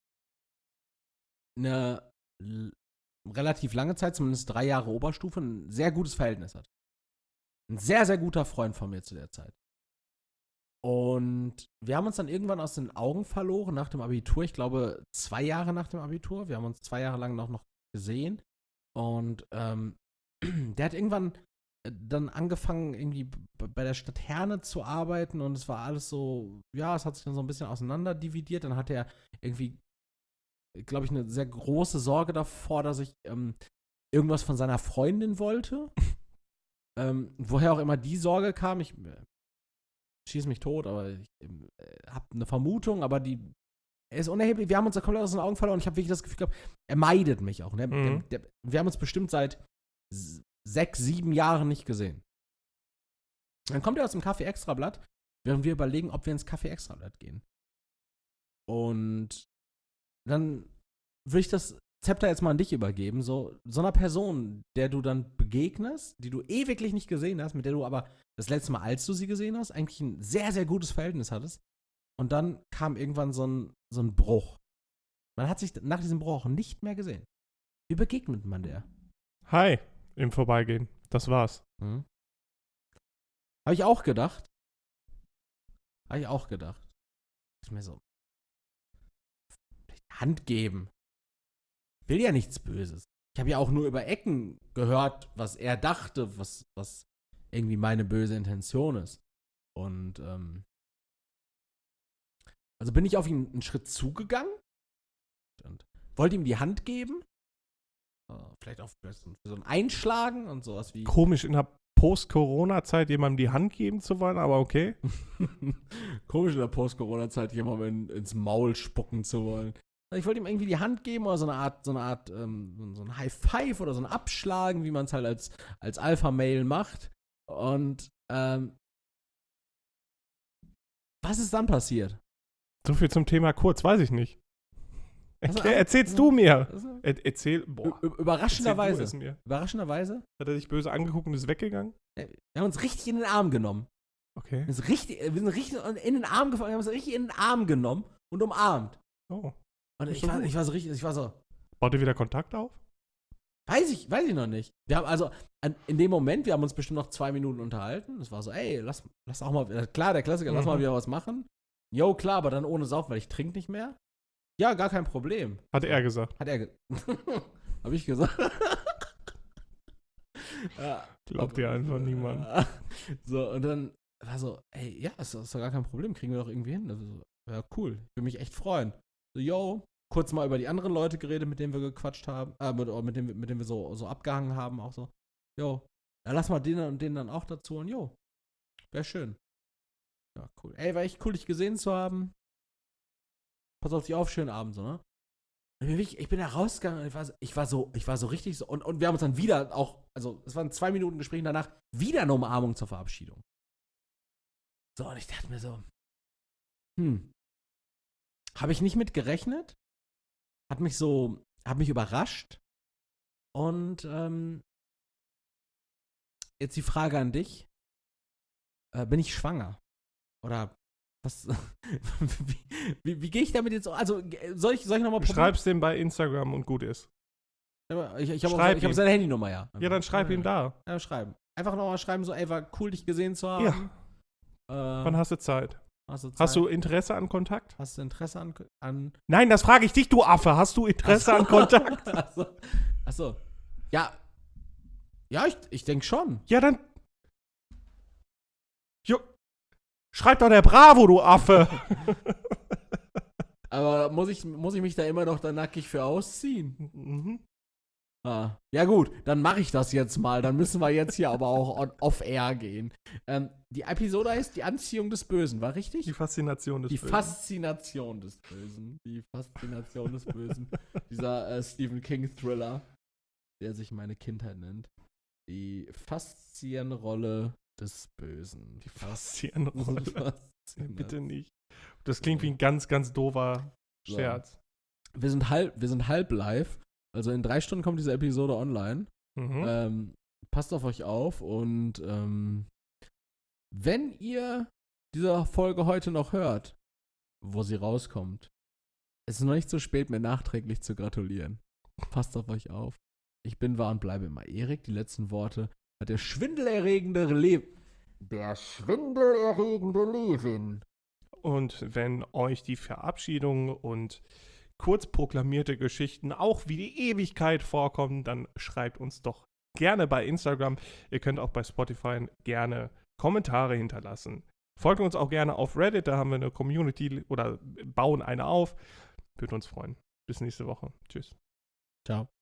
eine l- relativ lange Zeit, zumindest drei Jahre Oberstufe, ein sehr gutes Verhältnis hatte. Ein sehr, sehr guter Freund von mir zu der Zeit. Und wir haben uns dann irgendwann aus den Augen verloren nach dem Abitur. Ich glaube, zwei Jahre nach dem Abitur. Wir haben uns zwei Jahre lang noch, noch gesehen. Und ähm, der hat irgendwann dann angefangen, irgendwie b- bei der Stadt Herne zu arbeiten. Und es war alles so, ja, es hat sich dann so ein bisschen auseinander dividiert. Dann hatte er irgendwie, glaube ich, eine sehr große Sorge davor, dass ich ähm, irgendwas von seiner Freundin wollte. ähm, woher auch immer die Sorge kam. Ich äh, schieß mich tot, aber ich äh, habe eine Vermutung, aber die er ist unerheblich. Wir haben uns da komplett aus den Augen verloren und ich habe wirklich das Gefühl gehabt, er meidet mich auch. Ne? Mhm. Der, der, wir haben uns bestimmt seit s- sechs, sieben Jahren nicht gesehen. Dann kommt er aus dem Kaffee-Extrablatt, während wir überlegen, ob wir ins Kaffee-Extrablatt gehen. Und dann würde ich das Zepter jetzt mal an dich übergeben. So, so einer Person, der du dann begegnest, die du ewiglich nicht gesehen hast, mit der du aber das letzte Mal, als du sie gesehen hast, eigentlich ein sehr, sehr gutes Verhältnis hattest. Und dann kam irgendwann so ein, so ein Bruch. Man hat sich nach diesem Bruch nicht mehr gesehen. Wie begegnet man der? Hi, im Vorbeigehen. Das war's. Hm? Habe ich auch gedacht. Habe ich auch gedacht. Ich mir so. Hand geben. Will ja nichts Böses. Ich habe ja auch nur über Ecken gehört, was er dachte, was, was irgendwie meine böse Intention ist. Und, ähm, also bin ich auf ihn einen Schritt zugegangen und wollte ihm die Hand geben. Äh, vielleicht auch für so so ein Einschlagen und sowas wie. Komisch, in der Post-Corona-Zeit jemandem die Hand geben zu wollen, aber okay. Komisch in der Post-Corona-Zeit jemandem in, ins Maul spucken zu wollen. Ich wollte ihm irgendwie die Hand geben oder so eine Art, so eine Art, ähm, so ein High Five oder so ein Abschlagen, wie man es halt als, als Alpha-Mail macht. Und ähm, was ist dann passiert? So viel zum Thema kurz, weiß ich nicht. Also, Erklär, ah, erzählst also- du mir. Also, Er, erzähl, boah. Ü- überraschenderweise. Erzähl du es mir. Überraschenderweise. Hat er dich böse angeguckt und ist weggegangen? äh, Wir haben uns richtig in den Arm genommen. Okay. Wir sind richtig, wir sind richtig in den Arm gefallen, wir haben uns richtig in den Arm genommen und umarmt. Oh. Und Ist ich doch war, gut. ich war so richtig, ich war so, Baut ihr wieder Kontakt auf? weiß ich, weiß ich noch nicht. Wir haben also, an, in dem Moment, wir haben uns bestimmt noch zwei Minuten unterhalten. Es war so, ey, lass, lass auch mal, klar, der Klassiker, lass Mhm. mal wieder was machen. Jo, klar, aber dann ohne Saufen, weil ich trinke nicht mehr. Ja, gar kein Problem. Hat er gesagt. Hat er ge Hab ich gesagt? Ja, Glaubt dir einfach niemand. So, und dann war so, ey, ja, ist, ist doch gar kein Problem, kriegen wir doch irgendwie hin. Also, so, ja, cool, ich würde mich echt freuen. So, yo, kurz mal über die anderen Leute geredet, mit denen wir gequatscht haben, äh, mit, mit denen, wir- mit denen wir so, so abgehangen haben, auch so. Jo, ja, lass mal den und den dann auch dazu und jo, wäre schön. Ja, cool. Ey, war echt cool, dich gesehen zu haben. Pass auf dich auf, schönen Abend, so, ne? Ich bin, wirklich, ich bin da rausgegangen und ich war, so- ich war so, ich war so richtig so, und, und wir haben uns dann wieder auch, also es waren zwei Minuten Gespräch danach, wieder eine Umarmung zur Verabschiedung. So, und ich dachte mir so, hm, habe ich nicht mit gerechnet, hat mich so, hat mich überrascht. Und ähm, jetzt die Frage an dich. Äh, bin ich schwanger? Oder was? wie wie, wie gehe ich damit jetzt um? Also, soll ich, soll ich nochmal probieren? Schreib's dem bei Instagram und gut ist. Ich, ich habe hab seine Handynummer, ja. Ja, dann schreib ja, ihm da. Ja, schreiben. Einfach nochmal schreiben, so, ey, war cool, dich gesehen zu haben. Ja. Äh, Wann hast du Zeit? Hast du, Zeit? Hast du Interesse an Kontakt? Hast du Interesse an... an Nein, das frage ich dich, du Affe. Hast du Interesse an Kontakt? Achso. Achso. Ja. Ja, ich, ich denke schon. Ja, dann... Jo. Schreib doch der Bravo, du Affe. Aber muss ich, muss ich mich da immer noch da nackig für ausziehen? Mhm. Ah. Ja gut, dann mache ich das jetzt mal. Dann müssen wir jetzt hier aber auch on, off-air gehen. Ähm, die Episode heißt Die Anziehung des Bösen, war richtig? Die Faszination des die Bösen. Die Faszination des Bösen. Die Faszination des Bösen. Dieser äh, Stephen King-Thriller, der sich meine Kindheit nennt. Die Faszienrolle des Bösen. Die Faszienrolle. Faszien Bitte nicht. Das klingt wie ein ganz, ganz doofer Scherz. So. Wir sind halb, wir sind halb live. Also in drei Stunden kommt diese Episode online. Mhm. Ähm, passt auf euch auf und ähm, wenn ihr diese Folge heute noch hört, wo sie rauskommt, es ist noch nicht so spät, mir nachträglich zu gratulieren. Passt auf euch auf. Ich bin wahr und bleibe immer Erik. Die letzten Worte hat der schwindelerregende Le Der schwindelerregende Levin. Und wenn euch die Verabschiedung und kurz proklamierte Geschichten auch wie die Ewigkeit vorkommen, dann schreibt uns doch gerne bei Instagram. Ihr könnt auch bei Spotify gerne Kommentare hinterlassen. Folgt uns auch gerne auf Reddit, da haben wir eine Community oder bauen eine auf. Würde uns freuen. Bis nächste Woche. Tschüss. Ciao.